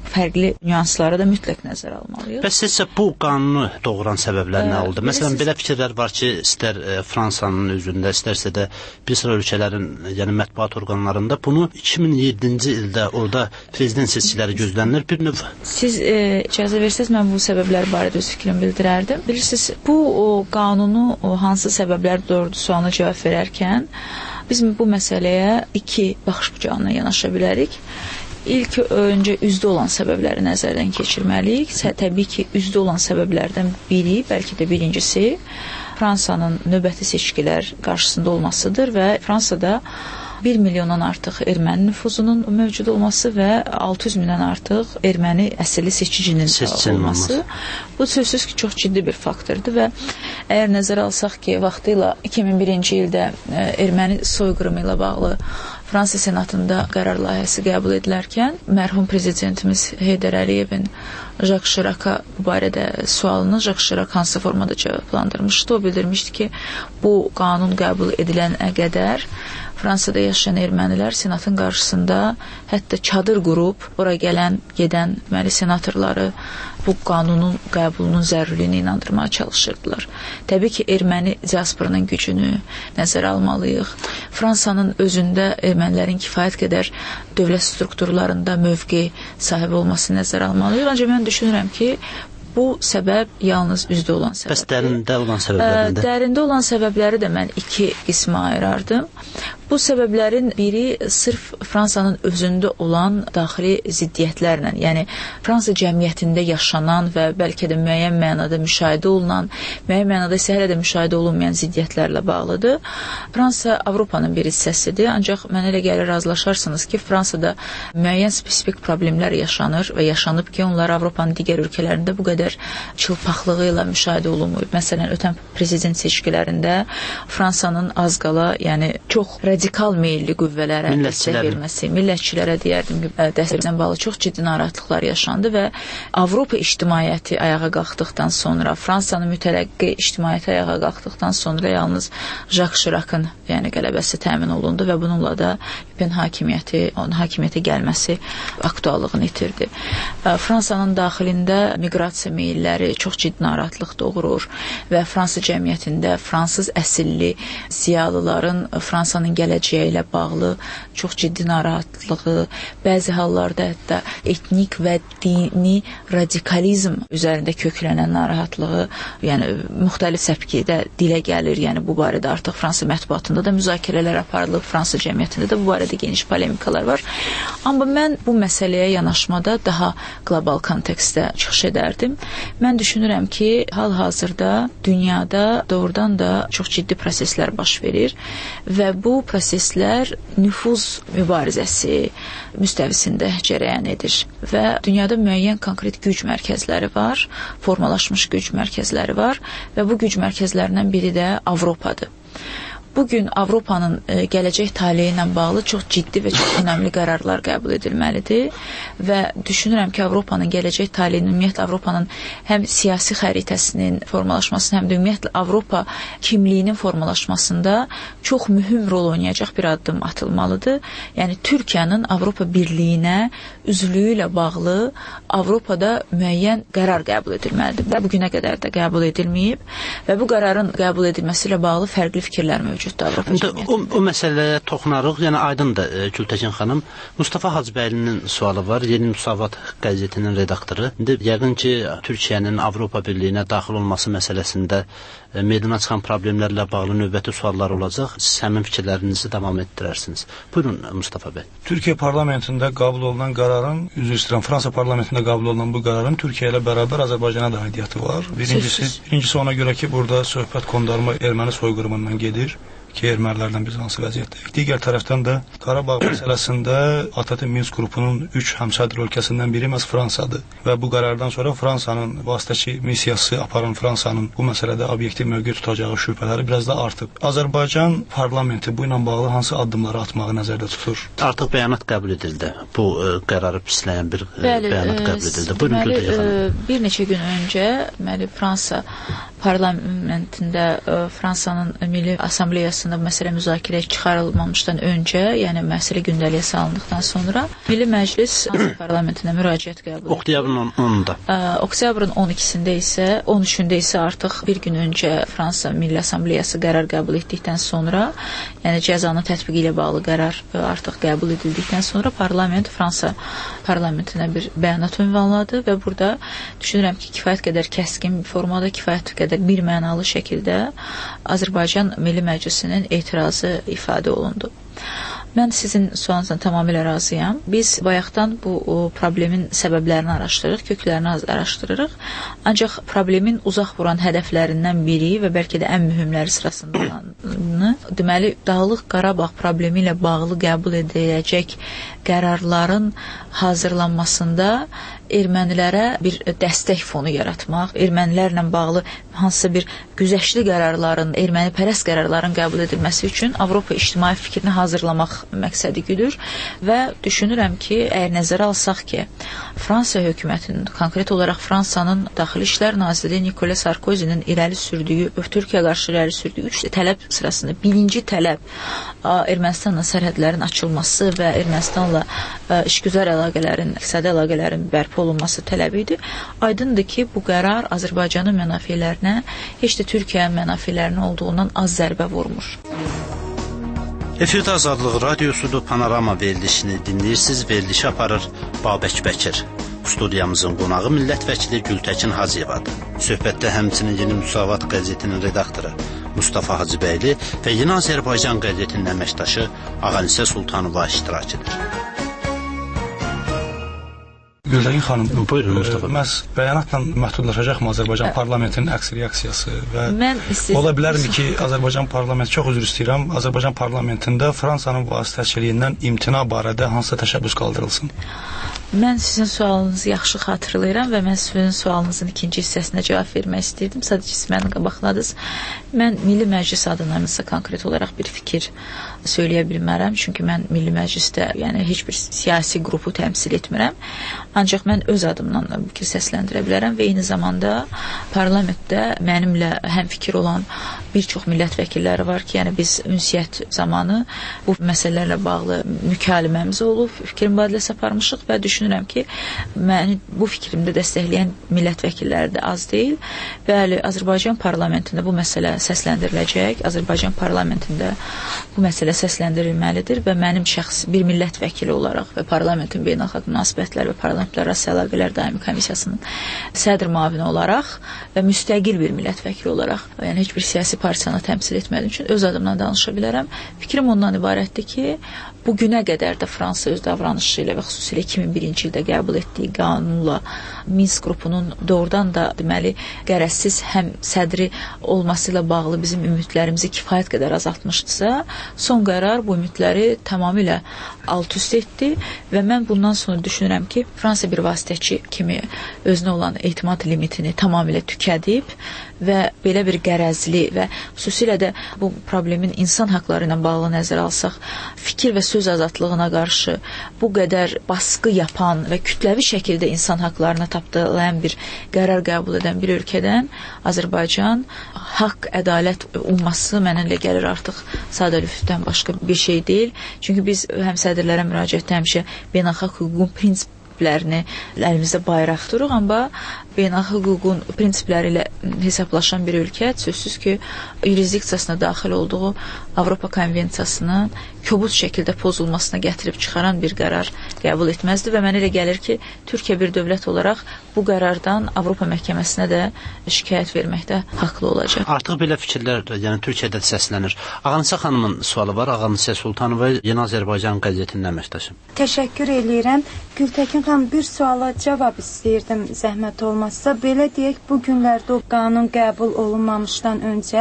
fərqli nüansları da mütləq nəzərə almalıyıq. Bəs sizcə bu qanunu doğuran səbəblər nə oldu? Məsələn, siz... belə fikirlər var ki, istər e, Fransanın özündə, istərsə də bir sıra ölkələrin, yəni mətbuat orqanlarında bunu iki min yeddinci ildə orada prezident seçkiləri gözlənilir bir növ. Siz e, icazə versəz, mən bu səbəblər barədə öz fikrimi bildirərdim. Bilirsiniz, bu o, qanunu o, hansı səbəblər doğurdu sualına cavab verərkən biz bu məsələyə iki baxış bucağından yanaşa bilərik. İlk öncə üzdə olan səbəbləri nəzərdən keçirməliyik. Təbii ki, üzdə olan səbəblərdən biri, bəlkə də birincisi Fransanın növbəti seçkilər qarşısında olmasıdır və Fransada bir milyondan artıq erməni nüfuzunun mövcud olması və altı yüz mindən artıq erməni əsilli seçicinin olması. Bu sözsüz ki, çox ciddi bir faktordur və əgər nəzərə alsaq ki, vaxtıyla iki min birinci ildə erməni soyqırımı ilə bağlı Fransa Senatında qərar layihəsi qəbul edilərkən mərhum prezidentimiz Heydər Əliyevin Jacques Chirac'a bu barədə sualını Jacques Chirac hansı formada cavablandırmışdı. O bildirmişdi ki, bu qanun qəbul edilənə qədər Fransada yaşayan ermənilər senatın qarşısında hətta çadır qurub, ora gələn, gedən deməli senatorları bu qanunun qəbulunun zərurliyini inandırmağa çalışırdılar. Təbii ki, erməni diasporanın gücünü nəzərə almalıyıq. Fransanın özündə ermənilərin kifayət qədər dövlət strukturlarında mövqe sahibi olması nəzərə almalıyıq. Ancaq mən düşünürəm ki, bu səbəb yalnız üzdə olan səbəbdir. Bəs dərində olan səbəblərində? Dərində olan səbəbləri də mən iki qismə ayırardım. Bu səbəblərin biri sırf Fransanın özündə olan daxili ziddiyyətlərlə, yəni Fransa cəmiyyətində yaşanan və bəlkə də müəyyən mənada müşahidə olunan, müəyyən mənada isə hələ də müşahidə olunmayan ziddiyyətlərlə bağlıdır. Fransa Avropanın bir hissəsidir, ancaq mənə elə gəlir razılaşarsınız ki, Fransada müəyyən spesifik problemlər yaşanır və yaşanıb ki, onlar Avropanın digər ölkələrində bu qədər çılpaqlığı ilə müşahidə olunmuyub. Məsələn, ötən prezident seçkilərində Fransanın az qala, yəni çox radikal meyilli qüvvələrə dəstək verməsi, millətçilərə deyərdim ki, dəstəklə bağlı çox ciddi narahatlıqlar yaşandı və Avropa ictimaiyyəti ayağa qalxdıqdan sonra, Fransanın mütərəqqi ictimaiyyəti ayağa qalxdıqdan sonra yalnız Jacques Chirac'ın yəni qələbəsi təmin olundu və bununla da Pen hakimiyyəti, onun hakimiyyətə gəlməsi aktuallığını itirdi. Fransanın daxilində miqrasiya meyilləri çox ciddi narahatlıq doğurur və Fransa cəmiyyətində fransız əsilli ziyalıların Fransanın gələcəyi ilə bağlı çox ciddi narahatlığı, bəzi hallarda hətta etnik və dini radikalizm üzərində köklənən narahatlığı, yəni müxtəlif səpkidə dilə gəlir. Yəni bu barədə artıq Fransa mətbuatında da müzakirələr aparılıb, Fransa cəmiyyətində də bu barədə geniş polemikalar var. Amma mən bu məsələyə yanaşmada daha qlobal kontekstdə çıxış edərdim. Mən düşünürəm ki, hal-hazırda dünyada doğrudan da çox ciddi proseslər baş verir və bu proseslər nüfuz mübarizəsi müstəvisində cərəyan edir və dünyada müəyyən konkret güc mərkəzləri var, formalaşmış güc mərkəzləri var və bu güc mərkəzlərindən biri də Avropadır. Bugün Avropanın e, gələcək taleyi ilə bağlı çox ciddi və çox önəmli qərarlar qəbul edilməlidir və düşünürəm ki, Avropanın gələcək taleyinin, ümumiyyətlə Avropanın həm siyasi xəritəsinin formalaşmasının, həm də ümumiyyətlə Avropa kimliyinin formalaşmasında çox mühüm rol oynayacaq bir addım atılmalıdır. Yəni Türkiyənin Avropa Birliyinə üzvlüyü ilə bağlı Avropada müəyyən qərar qəbul edilməlidir və bugünə qədər də qəbul edilməyib və bu qərarın qəbul edilməsi ilə bağlı fərqli fikirlər mövcuddur. O, o məsələyə toxunarıq, yəni aydındır e, Gültəkin xanım. Mustafa Hacıbəylinin sualı var, Yeni Müsavat qəzetinin redaktoru. İndi yəqin ki, Türkiyənin Avropa Birliyinə daxil olması məsələsində e, meydana çıxan problemlərlə bağlı növbəti suallar olacaq. Siz həmin fikirlərinizi davam etdirərsiniz. Buyurun Mustafa bəy. Türkiyə parlamentində qəbul olunan qərarın, üzr istəyirəm, Fransa parlamentində qəbul olunan bu qərarın Türkiyə ilə bərabər Azərbaycana da aidiyyəti var. Birincisi, birincisi ona görə ki, burada söhbət qondarma erməni soyqırımından gedir ki, ermənilərdən biz hansı vəziyyətdəyik. Digər tərəfdən də Qarabağ məsələsində A T T Minsk qrupunun üç həmsədr ölkəsindən biri məhz Fransadır və bu qərardan sonra Fransanın vasitəçi missiyası aparan Fransanın bu məsələdə obyektiv mövqe tutacağı şübhələri biraz da artıb. Azərbaycan parlamenti bu ilə bağlı hansı addımları atmağı nəzərdə tutur? Artıq bəyanat qəbul edildi. Bu e, qərarı pisləyən bir e, Bəli, bəyanat qəbul edildi. Buyurun deməli, Gültəkin xanım. Bir neçə gün öncə deməli Fransa parlamentində Fransanın Milli Assambleyasında bu məsələ müzakirəyə çıxarılmamışdan öncə, yəni məsələ gündəliyə salındıqdan sonra Milli Məclis Fransa parlamentinə müraciət qəbul etdi. Oktyabrın onunda. Oktyabrın on ikisində isə, on üçündə isə artıq bir gün öncə Fransa Milli Assambleyası qərar qəbul etdikdən sonra, yəni cəzanın tətbiqi ilə bağlı qərar artıq qəbul edildikdən sonra parlament Fransa parlamentinə bir bəyanat ünvanladı və burada düşünürəm ki, kifayət qədər kəskin formada, kifayət qədər bir mənalı şəkildə Azərbaycan Milli Məclisinin etirazı ifadə olundu. Mən sizin sualınızdan tamamilə razıyam. Biz bayaqdan bu o, problemin səbəblərini araşdırırıq, köklərini araşdırırıq. Ancaq problemin uzaq vuran hədəflərindən biri və bəlkə də ən mühümləri sırasında olanı, deməli, Dağlıq Qarabağ problemi ilə bağlı qəbul ediləcək qərarların hazırlanmasında ermənilərə bir dəstək fonu yaratmaq, ermənilərlə bağlı hansısa bir güzəştli qərarların, ermənipərəst qərarların qəbul edilməsi üçün Avropa ictimai fikrini hazırlamaq məqsədi güdür və düşünürəm ki, əgər nəzərə alsaq ki, Fransa hökumətinin, konkret olaraq Fransanın Daxili İşlər Naziri Nicolas Sarkozy'nin irəli sürdüyü, Türkiyə qarşı irəli sürdüyü üç tələb sırasında birinci tələb Ermənistanla sərhədlərin açılması və Ermənistanla işgüzar əlaqələrin, iqtisadi əlaqələrin bərpa olunması tələbi idi. Aydındır ki, bu qərar Azərbaycanın mənafələrinə, heç də Türkiyənin mənafələrinə olduğundan az zərbə vurmur. Efirdə Azadlıq Radiosudur, Panorama verilişini dinləyirsiniz, verilişi aparır Babək Bəkir. Studiyamızın qonağı millət vəkili Gültəkin Hacıyevadır. Söhbətdə həmçinin Yeni Müsavat qəzetinin redaktoru Mustafa Hacıbəyli və Yeni Azərbaycan qəzetinin əməkdaşı Ağanisə Sultanova iştirak edir. Gültəkin xanım, buyurun Mustafa. Məhz bəyanatla məhdudlaşacaqmı Azərbaycan parlamentinin əks reaksiyası və siz... ola bilərmi ki, Azərbaycan parlamenti, çox üzr istəyirəm, Azərbaycan parlamentində Fransanın vasitəçiliyindən imtina barədə hansısa təşəbbüs qaldırılsın? Mən sizin sualınızı yaxşı xatırlayıram və mən sizin sualınızın ikinci hissəsinə cavab vermək istəyirdim. Sadəcə siz məni qabaqladınız. Mən Milli Məclis adına məsələn konkret olaraq bir fikir söyləyə bilmərəm. Çünki mən Milli Məclisdə yəni heç bir siyasi qrupu təmsil etmirəm. Ancaq mən öz adımdan bu fikir səsləndirə bilərəm və eyni zamanda parlamentdə mənimlə həmfikir olan bir çox millət vəkilləri var ki, yəni biz ünsiyyət zamanı bu məsələlərlə bağlı mükaləməmiz olub, fikir mübadiləsi aparmışıq və düşünürəm ki, məni bu fikrimdə dəstəkləyən millət vəkilləri də az deyil. Bəli, Azərbaycan parlamentində bu məsələ səsləndiriləcək, Azərbaycan parlamentində bu məsələ səsləndirilməlidir və mənim şəxsi bir millət vəkili olaraq və parlamentin beynəlxalq münasibətlər və parlamentlər arası əlaqələr daimi komissiyasının sədr müavini olaraq və müstəqil bir millət vəkili olaraq, yəni heç bir siyasi partiyanı təmsil etmədiyim üçün öz adımdan danışa bilərəm. Fikrim ondan ibarətdir ki, bu günə qədər də Fransa öz davranışı ilə və xüsusilə iki min birinci ildə qəbul etdiyi qanunla Minsk qrupunun doğrudan da deməli qərəzsiz həm sədri olması ilə bağlı bizim ümidlərimizi kifayət qədər azaltmışdısa, son qərar bu ümidləri tamamilə alt-üst etdi və mən bundan sonra düşünürəm ki, Fransa bir vasitəçi kimi özünə olan etimad limitini tamamilə tükədib və belə bir qərəzli və xüsusilə də bu problemin insan haqları ilə bağlı nəzərə alsaq, fikir və söz azadlığına qarşı bu qədər baskı yapan və kütləvi şəkildə insan haqlarına tapdalayan bir qərar qəbul edən bir ölkədən Azərbaycan haqq, ədalət umması mənə elə gəlir artıq sadəlövhdən başqa bir şey deyil. Çünki biz həm sədrlərə müraciətdə həmişə beynəlxalq hüququn prinsiplərini əlimizdə bayraq tuturuq, amma beynəlxalq hüququn prinsipləri ilə hesablaşan bir ölkə sözsüz ki, yurisdiksiyasına daxil olduğu Avropa konvensiyasının kobud şəkildə pozulmasına gətirib çıxaran bir qərar qəbul etməzdi və mənə elə gəlir ki, Türkiyə bir dövlət olaraq bu qərardan Avropa məhkəməsinə də şikayət verməkdə haqlı olacaq. Artıq belə fikirlər, yəni Türkiyədə səslənir. Ağanisə xanımın sualı var. Ağanisə Sultanova, Yeni Azərbaycan qəzetinin əməkdaşı. Təşəkkür eləyirəm. Gültəkin xanım, bir suala cavab istəyirdim, zəhmət olmazsa. Belə deyək, bu günlərdə o qanun qəbul olunmamışdan öncə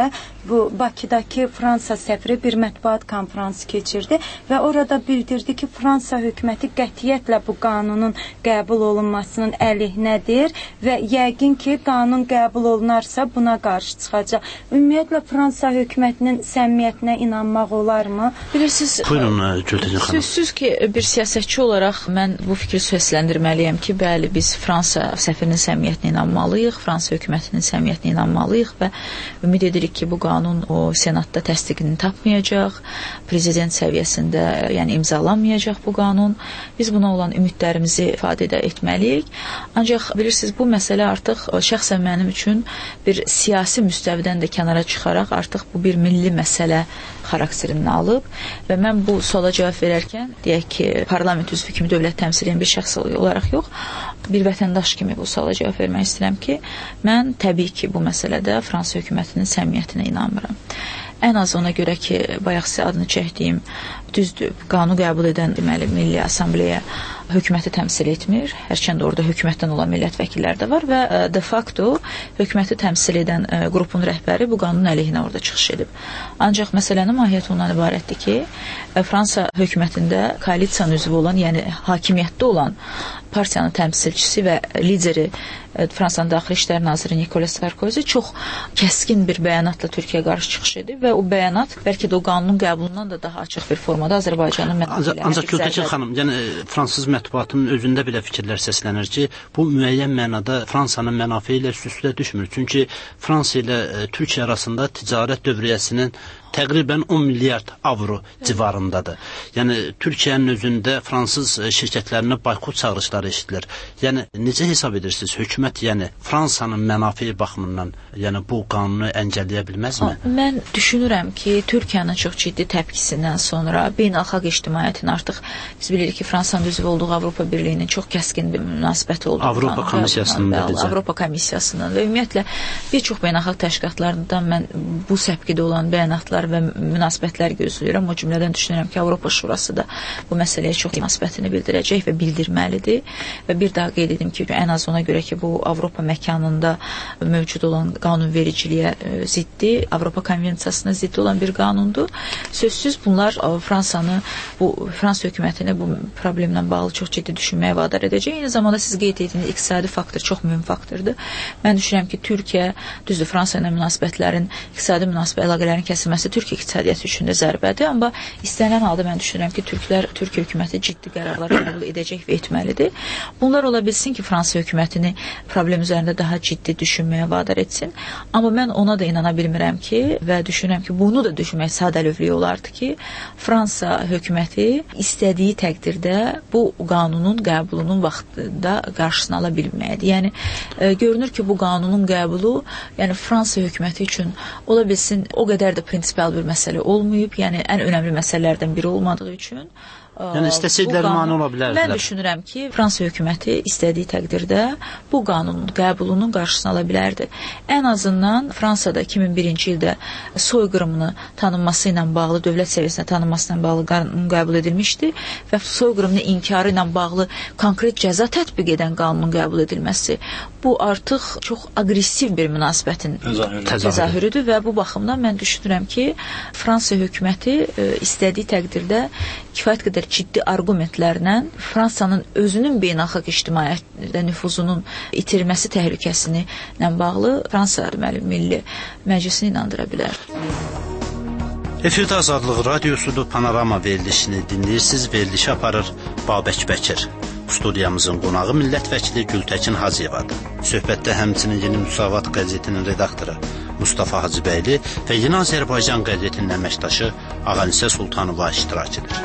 bu Bakıdakı Fransa səfiri bir mətbuat konfransı keçirdi və orada bildirdi ki, Fransa hökuməti qətiyyətlə bu qanunun qəbul olunmasının əleyhinədir və yəqin ki, qanun qəbul olunarsa buna qarşı çıxacaq. Ümumiyyətlə Fransa hökumətinin səmimiyyətinə inanmaq olarmı? Bilirsiniz, buyurun Gültəkin xanım. Sözsüz ki, bir siyasətçi olaraq mən bu fikri səsləndirməliyəm ki, bəli, biz Fransa səfirinin səmimiyyətinə inanmalıyıq, Fransa hökumətinin səmimiyyətinə inanmalıyıq və ümid edirik ki, bu qanun o senatda təsdiqini tapmayacaq, prezident səviyyəsində yəni imzalanmayacaq bu qanun. Biz buna olan ümidlərimizi ifadə etməliyik. Ancaq bilirsiniz, bu məsələ artıq şəxsən mənim üçün bir siyasi müstəvidən də kənara çıxaraq artıq bu bir milli məsələ xarakterini alıb və mən bu suala cavab verərkən deyək ki, parlament üzvü kimi dövlət təmsil edən bir şəxs olaraq yox, bir vətəndaş kimi bu suala cavab vermək istəyirəm ki, mən təbii ki, bu məsələdə Fransa hökumətinin səmimiyyətinə inanmıram. Ən az ona görə ki, bayaq sizə adını çəkdiyim düzdür, qanun qəbul edən deməli Milli Assambleya hökuməti təmsil etmir. Hərçənd orada hökumətdən olan millət vəkilləri də var və de facto hökuməti təmsil edən qrupun rəhbəri bu qanunun əleyhinə orada çıxış edib. Ancaq məsələnin mahiyyəti ondan ibarətdir ki, Fransa hökumətində koalisiyanın üzvü olan, yəni hakimiyyətdə olan partiyanın təmsilçisi və lideri Fransanın Daxili İşlər Naziri Nicolas Sarkozy çox kəskin bir bəyanatla Türkiyəyə qarşı çıxış edib və o bəyanat bəlkə də o qanunun qəbulundan da daha açıq bir formada Azərbaycanın mətbuatı. Ancaq Gültəkin xanım, yəni fransız mətbuatının özündə belə fikirlər səslənir ki, bu müəyyən mənada Fransanın mənafe ilə üst-üstə düşmür. Çünki Fransa ilə Türkiyə arasında ticarət dövriyyəsinin təqribən on milyard avro civarındadır. Yəni Türkiyənin özündə fransız şirkətlərinə boykot çağırışları eşidilir. Yəni necə hesab edirsiniz? Hökumət yəni Fransanın mənafeyi baxımından yəni bu qanunu əngəlləyə bilməzmi? Mən düşünürəm ki, Türkiyənin çox ciddi təpkisindən sonra beynəlxalq ictimaiyyətin artıq biz bilirik ki, Fransanın üzvü olduğu Avropa Birliyinin çox kəskin bir münasibəti olduğu. Avropa Komissiyasının da Avropa Komissiyasının və ümumiyyətlə bir çox beynəlxalq təşkilatlarından mən bu səpkidə olan bəyanatlar və münasibətlər gözləyirəm. O cümlədən düşünürəm ki, Avropa Şurası da bu məsələyə çox münasibətini bildirəcək və bildirməlidir. Və bir daha qeyd edim ki, ən az ona görə ki, bu Avropa məkanında mövcud olan qanunvericiliyə ziddi, Avropa Konvensiyasına ziddi olan bir qanundur. Sözsüz bunlar Fransanı, bu Fransa hökumətini bu problemlə bağlı çox ciddi düşünməyə vadar edəcək. Eyni zamanda siz qeyd etdiyiniz iqtisadi faktor çox mühüm faktordur. Mən düşünürəm ki, Türkiyə, düzdür, Fransa ilə münasibətlərin, iqtisadi münasibət əlaqələrin kəsilməsi Türkiyə iqtisadiyyatı üçün də zərbədir, amma istənilən halda mən düşünürəm ki, Türklər, Türkiyə hökuməti ciddi qərarlar qəbul edəcək və etməlidir. Bunlar ola bilsin ki, Fransa hökumətini problem üzərində daha ciddi düşünməyə vadar etsin, amma mən ona da inana bilmirəm ki, və düşünürəm ki, bunu da düşünmək sadəlövlük olardı ki, Fransa hökuməti istədiyi təqdirdə bu qanunun qəbulunun vaxtında qarşısını ala bilməyədir. Yəni, e, görünür ki, bu qanunun qəbulu, yəni Fransa hökuməti üçün ola bilsin o qədər də prinsipal bir məsələ olmayıb, yəni ən önəmli məsələlərdən biri olmadığı üçün Yəni istəsəklər mane ola bilərdilər. Mən düşünürəm ki, Fransa hökuməti istədiyi təqdirdə bu qanunun qəbulunun qarşısını ala bilərdi. Ən azından Fransada iki min birinci ildə soyqırımını tanınması ilə bağlı, dövlət səviyyəsində tanınması ilə bağlı qanun qəbul edilmişdi və soyqırımını inkarı ilə bağlı konkret cəza tətbiq edən qanunun qəbul edilməsi bu artıq çox aqressiv bir münasibətin təzahürüdür və bu baxımdan mən düşünürəm ki, Fransa hökuməti e, istədiyi təqdirdə kifayət qədər ciddi argumentlərlə Fransanın özünün beynəlxalq ictimaiyyətdə nüfuzunun itirməsi təhlükəsini ilə bağlı Fransa deməli Milli Məclisini inandıra bilər. Efirdə Azadlıq Radiosudur, Panorama verilişini dinləyirsiniz. Verilişi aparır Babək Bəkir. Studiyamızın qonağı millət vəkili Gültəkin Hacıyevadır. Söhbətdə həmçinin Yeni Müsavat qəzetinin redaktoru Mustafa Hacıbəyli və Yeni Azərbaycan qəzetinin əməkdaşı Ağanisə Sultanova iştirak edir.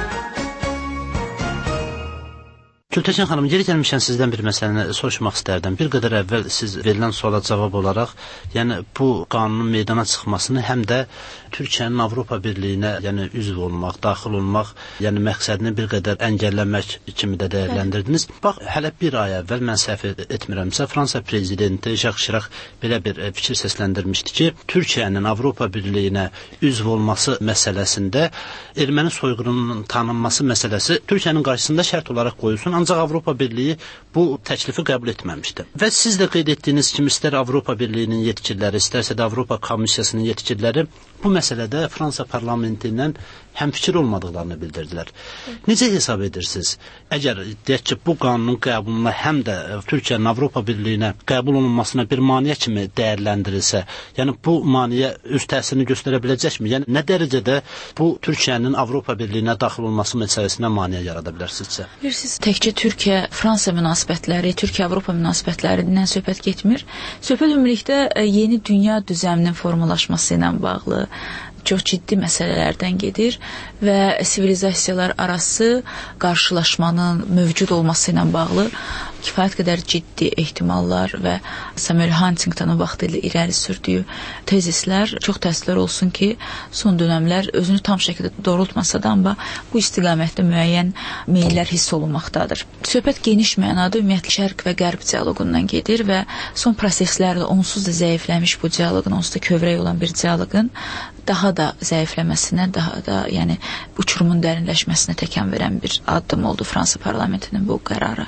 Gültəkin xanım, geri gəlmişən sizdən bir məsələni soruşmaq istərdim. Bir qədər əvvəl siz verilən suala cavab olaraq, yəni bu qanunun meydana çıxmasını həm də Türkiyənin Avropa Birliyinə, yəni üzv olmaq, daxil olmaq, yəni məqsədini bir qədər əngəlləmək kimi də dəyərləndirdiniz. Bax, hələ bir ay əvvəl mən səhv etmirəmsə, Fransa prezidenti Jacques Chirac belə bir fikir səsləndirmişdi ki, Türkiyənin Avropa Birliyinə üzv olması məsələsində erməni soyqırımının tanınması məsələsi Türkiyənin qarşısında şərt olaraq qoyulsun, Ancaq Avropa Birliyi bu təklifi qəbul etməmişdi. Və siz də qeyd etdiyiniz kimi istər Avropa Birliyinin yetkililəri, istərsə də Avropa Komissiyasının yetkililəri bu məsələdə Fransa parlamentindən həmfikir olmadıqlarını bildirdilər. Necə hesab edirsiniz? Əgər deyək ki, bu qanunun qəbuluna həm də Türkiyənin Avropa Birliyinə qəbul olunmasına bir maneə kimi dəyərləndirilsə, yəni bu maneə öz təsirini göstərə biləcəkmi? Yəni nə dərəcədə bu Türkiyənin Avropa Birliyinə daxil olması məsələsinə maneə yarada bilər sizcə? Bilirsiniz, təkcə Türkiyə-Fransa münasibətləri, Türkiyə-Avropa münasibətlərindən söhbət getmir. Söhbət ümumilikdə yeni dünya düzəminin formalaşması ilə bağlı çox ciddi məsələlərdən gedir və sivilizasiyalar arası qarşılaşmanın mövcud olması ilə bağlı kifayət qədər ciddi ehtimallar və Samuel Huntington'un vaxtı ilə irəli sürdüyü tezislər çox təəssüflər olsun ki, son dönəmlər özünü tam şəkildə doğrultmasa da, amma bu istiqamətdə müəyyən meyllər hiss olunmaqdadır. Söhbət geniş mənada ümumiyyətlə şərq və qərb dialoqundan gedir və son proseslərlə onsuz da zəifləmiş bu dialoqun, onsuz da kövrək olan bir dialoqun daha da zəifləməsinə, daha da yəni uçurumun dərinləşməsinə təkan verən bir addım oldu Fransa parlamentinin bu qərarı.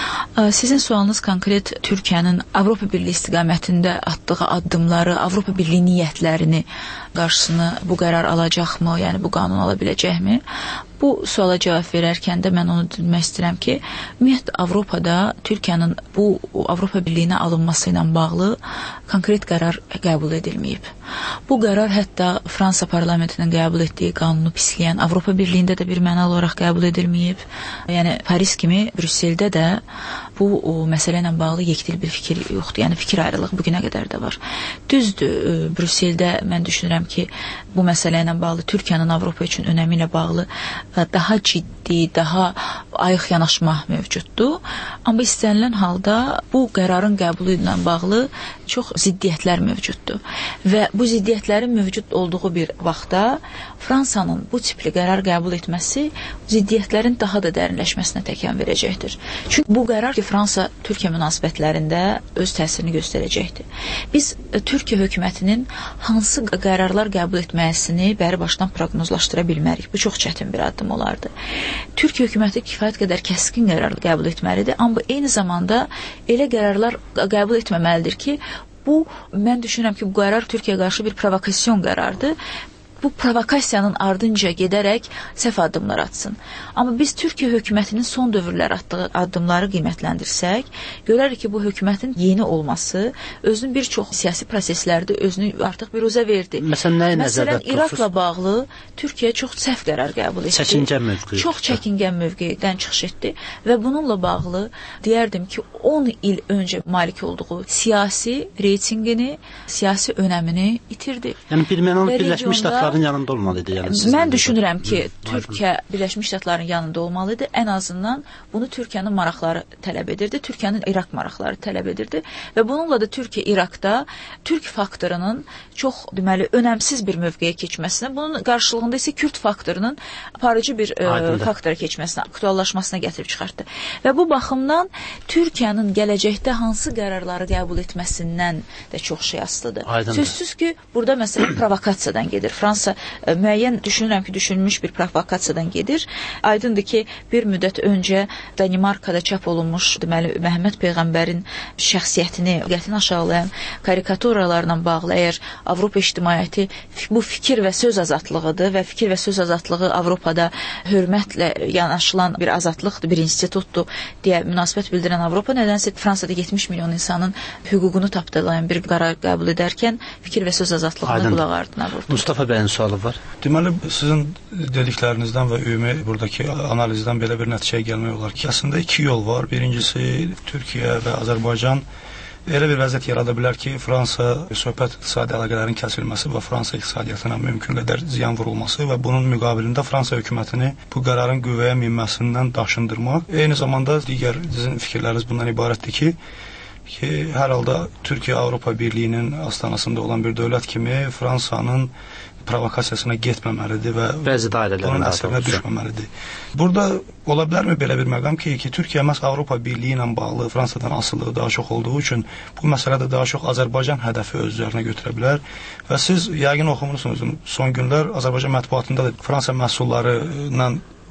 Sizin sualınız konkret Türkiyənin Avropa Birliyi istiqamətində atdığı addımları, Avropa Birliyi niyyətlərini qarşısını bu qərar alacaqmı, yəni bu qanun ala biləcəkmi? Bu suala cavab verərkən də mən onu demək istəyirəm ki, ümumiyyətlə Avropada Türkiyənin bu Avropa Birliyinə alınması ilə bağlı konkret qərar qəbul edilməyib. Bu qərar hətta Fransa parlamentinin qəbul etdiyi qanunu pisləyən Avropa Birliyində də bir mənalı olaraq qəbul edilməyib. Yəni Paris kimi Brüsseldə də bu o, məsələ ilə bağlı yekdil bir fikir yoxdur. Yəni fikir ayrılığı bu günə qədər də var. Düzdür, Brüsseldə mən düşünürəm ki, bu məsələ ilə bağlı Türkiyənin Avropa üçün önəmi ilə bağlı daha ciddi, daha ayıq yanaşma mövcuddur. Amma istənilən halda bu qərarın qəbulu ilə bağlı çox ziddiyyətlər mövcuddur. Və bu ziddiyyətlərin mövcud olduğu bir vaxtda Fransanın bu tipli qərar qəbul etməsi ziddiyyətlərin daha da dərinləşməsinə təkan verəcəkdir. Çünki bu qərar ki, Fransa-Türkiyə münasibətlərində öz təsirini göstərəcəkdir. Biz Türkiyə hökumətinin hansı qərarlar qəbul etməsini bəri başdan proqnozlaşdıra bilmərik. Bu çox çətin bir addım olardı. Türkiyə hökuməti kifayət qədər kəskin qərar qəbul etməlidir, amma eyni zamanda elə qərarlar qəbul etməməlidir ki, bu, mən düşünürəm ki, bu qərar Türkiyəyə qarşı bir provokasyon qərardır. Bu provokasiyanın ardınca gedərək səhv addımlar atsın. Amma biz Türkiyə hökumətinin son dövrlər atdığı addımları qiymətləndirsək, görərik ki, bu hökumətin yeni olması özünün bir çox siyasi proseslərdə özünü artıq bir uzə verdi. Məsələn, nəyə nəzərdə tutursunuz? Məsələn, İraqla bağlı Türkiyə çox səhv qərar qəbul etdi. Çəkingən mövqeyi. Çox çəkingən mövqeyidən çıxış etdi və bununla bağlı deyərdim ki, on il öncə malik olduğu siyasi reytingini, siyasi önəmini itirdi. Yəni bir mənalı Birləşmiş Ştatların yanında olmalıdır. Yəni mən düşünürəm ki, Türkiyə Birləşmiş Ştatların yanında olmalıdır. Ən azından bunu Türkiyənin maraqları tələb edirdi. Türkiyənin İraq maraqları tələb edirdi və bununla da Türkiyə İraqda Türk faktorunun çox deməli önəmsiz bir mövqeyə keçməsinə, bunun qarşılığında isə Kürd faktorunun aparıcı bir e, faktora keçməsinə, aktuallaşmasına gətirib çıxartdı. Və bu baxımdan Türkiyənin gələcəkdə hansı qərarları qəbul etməsindən də çox şey asılıdır. Aydındır. Sözsüz ki, burada məsələn provokasiyadan gedir. Fransa e, müəyyən düşünürəm ki, düşünülmüş bir provokasiyadan gedir. Aydındır ki, bir müddət öncə Danimarkada çap olunmuş, deməli Məhəmməd Peyğəmbərin şəxsiyyətini, qətiyyətini aşağılayan karikaturalarla bağlı əgər Avropa ictimaiyyəti bu fikir və söz azadlığıdır və fikir və söz azadlığı Avropada hörmətlə yanaşılan bir azadlıqdır, bir institutdur deyə münasibət bildirən Avropa nədənsə Fransada yetmiş milyon insanın hüququnu tapdalayan bir qərar qəbul edərkən fikir və söz azadlığına qulaq ardına vurdu. Mustafa bəyin sualı var. Deməli, sizin dediklərinizdən və ümumi buradakı analizdən belə bir nəticəyə gəlmək olar ki, əslində iki yol var. Birincisi, Türkiyə və Azərbaycan elə bir vəziyyət yarada bilər ki, Fransa söhbət iqtisadi əlaqələrin kəsilməsi və Fransa iqtisadiyyatına mümkün qədər ziyan vurulması və bunun müqabilində Fransa hökumətini bu qərarın qüvvəyə minməsindən daşındırmaq. Eyni zamanda digər sizin fikirləriniz bundan ibarətdir ki, ki, hər halda Türkiyə Avropa Birliyinin astanasında olan bir dövlət kimi Fransanın provokasiyasına getməməlidir və onun əsərinə düşməməlidir. Burada ola bilərmi belə bir məqam ki, ki Türkiyə məhz Avropa Birliyi ilə bağlı Fransadan asılılığı daha çox olduğu üçün bu məsələdə daha çox Azərbaycan hədəfi öz üzərinə götürə bilər və siz yəqin oxumusunuz, son günlər Azərbaycan mətbuatında da Fransa məhsulları ilə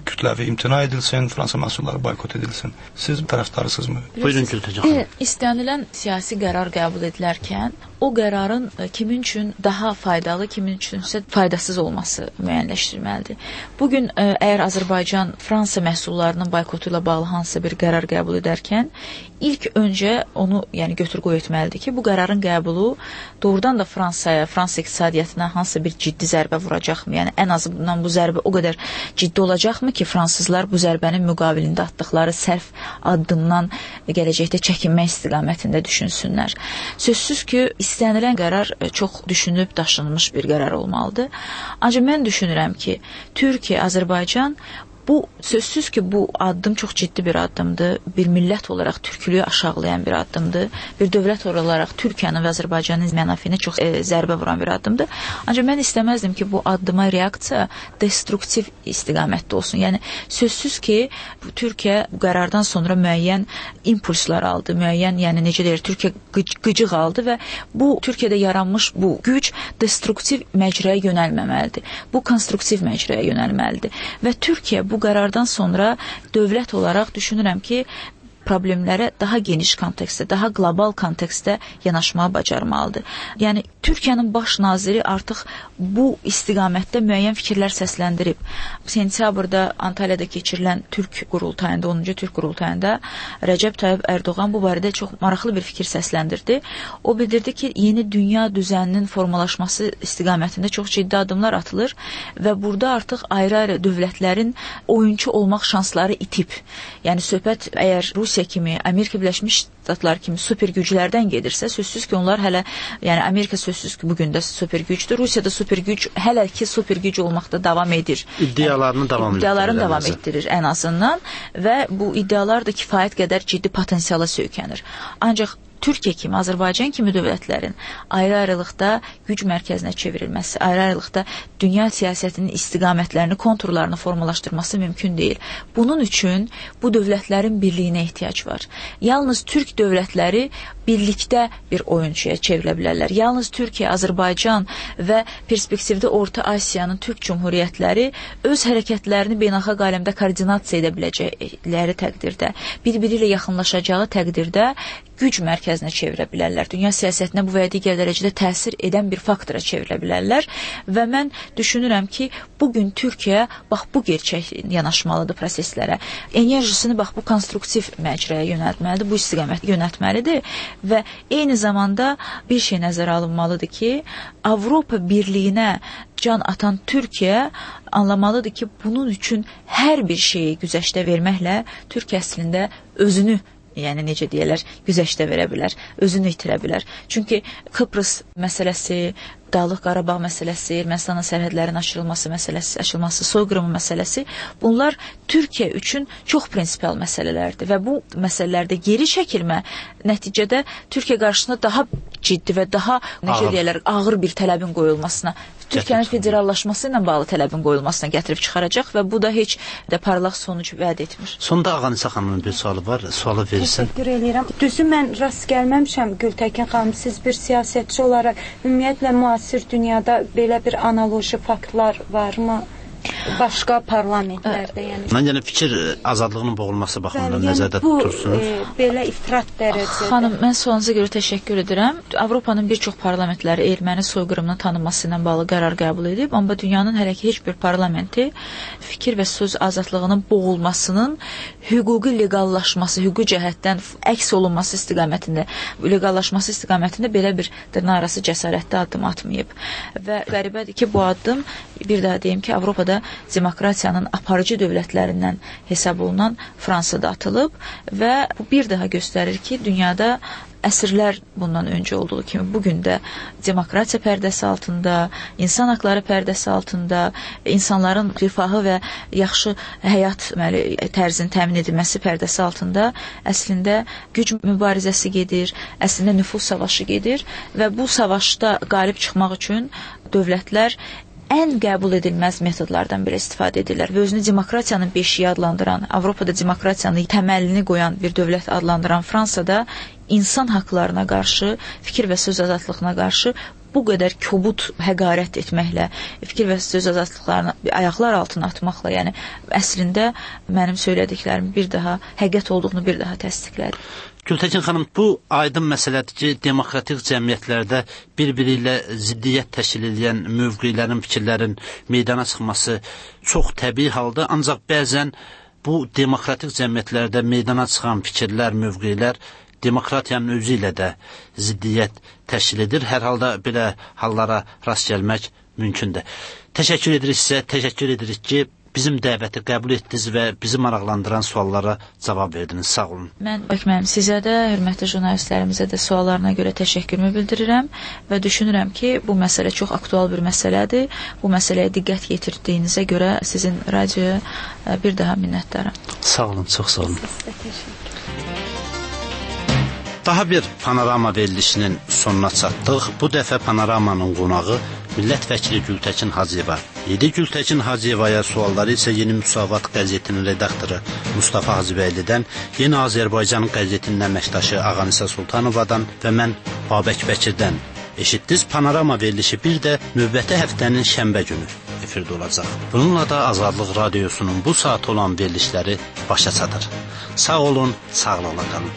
kütləvi imtina edilsin, Fransa məhsulları boykot edilsin. Siz tərəfdarısınızmı? Buyurun Gültəcan xanım. İstənilən siyasi qərar qəbul edilərkən o qərarın kimin üçün daha faydalı, kimin üçünsə faydasız olması müəyyənləşdirilməlidir. Bugün əgər Azərbaycan Fransa məhsullarının boykotu ilə bağlı hansısa bir qərar qəbul edərkən ilk öncə onu, yəni götür-qoy etməlidir ki, bu qərarın qəbulu doğrudan da Fransaya, Fransa iqtisadiyyatına hansısa bir ciddi zərbə vuracaqmı? Yəni ən azından bu zərbə o qədər ciddi olacaqmı ki, fransızlar bu zərbənin müqabilində atdıqları sərf addımdan gələcəkdə çəkinmək istiqamətində düşünsünlər. Sözsüz ki, istənilən qərar çox düşünüb daşınmış bir qərar olmalıdır. Ancaq mən düşünürəm ki, Türkiyə, Azərbaycan bu sözsüz ki, bu addım çox ciddi bir addımdır. Bir millət olaraq türkülüyü aşağılayan bir addımdır. Bir dövlət olaraq Türkiyənin və Azərbaycanın mənafeyinə çox e, zərbə vuran bir addımdır. Ancaq mən istəməzdim ki, bu addıma reaksiya destruktiv istiqamətdə olsun. Yəni sözsüz ki, Türkiyə bu qərardan sonra müəyyən impulslar aldı, müəyyən, yəni necə deyir, Türkiyə qıc qıcıq aldı və bu Türkiyədə yaranmış bu güc destruktiv məcraya yönəlməməlidir. Bu konstruktiv məcraya yönəlməlidir. Və Türkiyə bu Bu qərardan sonra dövlət olaraq düşünürəm ki, problemlərə daha geniş kontekstdə, daha qlobal kontekstdə yanaşmağı bacarmalıdır. Yəni, Türkiyənin baş naziri artıq bu istiqamətdə müəyyən fikirlər səsləndirib. Sentyabrda Antalyada keçirilən Türk qurultayında, onuncu Türk qurultayında Rəcəb Tayyib Ərdoğan bu barədə çox maraqlı bir fikir səsləndirdi. O bildirdi ki, yeni dünya düzəninin formalaşması istiqamətində çox ciddi addımlar atılır və burada artıq ayrı-ayrı dövlətlərin oyunçu olmaq şansları itib. Yəni, söhbət əgər Rusiya kimi, Amerika Birləşmiş Ştatlar kimi super güclərdən gedirsə, sözsüz ki, onlar hələ, yəni Amerika sözsüz ki, bugün də super gücdür. Rusiyada super güc hələ ki super güc olmaqda davam edir. İddialarını davam, iddialarını davam etdirir ən azından və bu iddialar da kifayət qədər ciddi potensiala söykənir. Ancaq Türkiyə kimi, Azərbaycan kimi dövlətlərin ayrı-ayrılıqda güc mərkəzinə çevrilməsi, ayrı-ayrılıqda dünya siyasətinin istiqamətlərini, konturlarını formalaşdırması mümkün deyil. Bunun üçün bu dövlətlərin birliyinə ehtiyac var. Yalnız Türk dövlətləri birlikdə bir oyunçuya çevrilə bilərlər. Yalnız Türkiyə, Azərbaycan və perspektivdə Orta Asiyanın Türk Cumhuriyyətləri öz hərəkətlərini beynəlxalq aləmdə koordinasiya edə biləcəkləri təqdirdə, bir-biri ilə yaxınlaşacağı təqdirdə güc mərkəzinə çevirə bilərlər. Dünya siyasətinə bu və ya digər dərəcədə təsir edən bir faktora çevirə bilərlər və mən düşünürəm ki, bugün Türkiyə bax bu gerçək yanaşmalıdır proseslərə. Enerjisini bax bu konstruktiv məcrəyə yönəltməlidir, bu istiqamətə yönəltməlidir və eyni zamanda bir şey nəzərə alınmalıdır ki, Avropa Birliyinə can atan Türkiyə anlamalıdır ki, bunun üçün hər bir şeyi güzəştə verməklə Türkiyə əslində özünü, yəni necə deyirlər, güzəştə verə bilər, özünü itirə bilər. Çünki Kıbrıs məsələsi, Dağlıq Qarabağ məsələsi, Ermənistanın sərhədlərin aşırılması məsələsi, aşılması, soyqırımı məsələsi, bunlar Türkiyə üçün çox prinsipial məsələlərdir və bu məsələlərdə geri çəkilmə nəticədə Türkiyə qarşısında daha ciddi və daha, necə deyirlər, ağır bir tələbin qoyulmasına, Türkiyənin federallaşması ilə bağlı tələbin qoyulmasına gətirib çıxaracaq və bu da heç də parlaq sonuc vəd etmir. Sonda Ağanisa xanımın bir sualı var, sualı verirsən. Təşəkkür edirəm. Düzü mən rast gəlməmişəm Gültəkin xanım, siz bir siyasətçi olaraq ümumiyyətlə müasir dünyada belə bir analoji faktlar varmı? Başqa parlamentlərdə, yəni. Mən yəni fikir azadlığının boğulması baxımından nəzərdə tutursunuz. Bu, e, belə ifrat dərəcədə. Xanım, mən sualınıza görə təşəkkür edirəm. Avropanın bir çox parlamentləri erməni soyqırımının tanınması ilə bağlı qərar qəbul edib, amma dünyanın hələ ki heç bir parlamenti fikir və söz azadlığının boğulmasının hüquqi legallaşması, hüquqi cəhətdən əks olunması istiqamətində, legallaşması istiqamətində belə bir dırnaqarası cəsarətli addım atmayıb. Və qəribədir ki, bu addım, bir daha deyim ki, Avropada demokratiyanın aparıcı dövlətlərindən hesab olunan Fransada atılıb və bu bir daha göstərir ki, dünyada əsrlər bundan öncə olduğu kimi bugün də demokratiya pərdəsi altında, insan haqları pərdəsi altında, insanların rifahı və yaxşı həyat tərzinin təmin edilməsi pərdəsi altında əslində güc mübarizəsi gedir, əslində nüfuz savaşı gedir və bu savaşda qalib çıxmaq üçün dövlətlər ən qəbul edilməz metodlardan biri istifadə edirlər və özünü demokratiyanın beşiyi adlandıran, Avropada demokratiyanın təməlini qoyan bir dövlət adlandıran Fransada insan haqlarına qarşı, fikir və söz azadlığına qarşı bu qədər kobud həqarət etməklə, fikir və söz azadlıqlarını ayaqlar altına atmaqla, yəni əslində mənim söylədiklərim bir daha həqiqət olduğunu bir daha təsdiqlədi. Gültəkin xanım, bu aydın məsələdir ki, demokratik cəmiyyətlərdə bir-biri ilə ziddiyyət təşkil edən mövqelərin, fikirlərin meydana çıxması çox təbii haldır, ancaq bəzən bu demokratik cəmiyyətlərdə meydana çıxan fikirlər, mövqelər demokratiyanın özü ilə də ziddiyyət təşkil edir. Hər halda belə hallara rast gəlmək mümkündür. Təşəkkür edirik sizə, təşəkkür edirik ki, bizim dəvəti qəbul etdiniz və bizi maraqlandıran suallara cavab verdiniz. Sağ olun. Mən hökmən sizə də, hörmətli jurnalistlərimizə də suallarına görə təşəkkürümü bildirirəm və düşünürəm ki, bu məsələ çox aktual bir məsələdir. Bu məsələyə diqqət yetirdiyinizə görə sizin radioya bir daha minnətdaram. Sağ olun, çox sağ olun. Daha bir panorama verilişinin sonuna çatdıq. Bu dəfə panoramanın qonağı millət vəkili Gültəkin Hacıyeva. Yedi Gültəkin Hacıyevaya sualları isə Yeni Müsavat qəzetinin redaktoru Mustafa Hacıbəylidən, Yeni Azərbaycan qəzetinin əməkdaşı Ağanisa Sultanovadan və mən Babək Bəkirdən eşitdiniz. Panorama verilişi bir də növbəti həftənin şənbə günü efirdə olacaq. Bununla da Azadlıq Radiosunun bu saat olan verilişləri başa çatır. Sağ olun, sağlıqla qalın.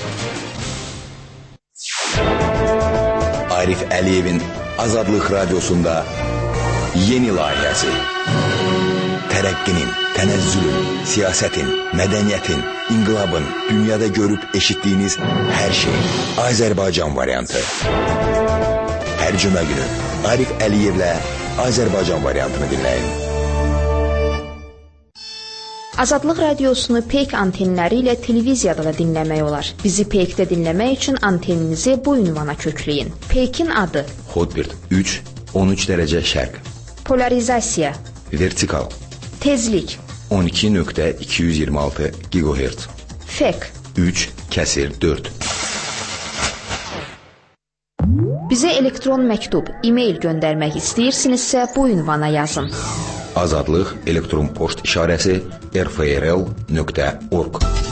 Arif Əliyevin Azadlıq Radiosunda yeni layihəsi. Tərəqqinin, tənəzzülün, siyasətin, mədəniyyətin, inqilabın, dünyada görüb eşitdiyiniz hər şey. Azərbaycan variantı. Hər cümə günü Arif Əliyevlə Azərbaycan variantını dinləyin. Azadlıq Radiosunu Peyk antenləri ilə televiziyada da dinləmək olar. Bizi Peykdə dinləmək üçün anteninizi bu ünvana kökləyin. Peykin adı: Hotbird üç on üç dərəcə şərq. Polarizasiya: Vertikal. Tezlik: on iki nöqtə iki yüz iyirmi altı gigahertz. Fek: üç kəsir dörd. Bizə elektron məktub, e-mail göndərmək istəyirsinizsə bu ünvana yazın. Azadlıq elektron poçt işarəsi r f r l nöqtə org.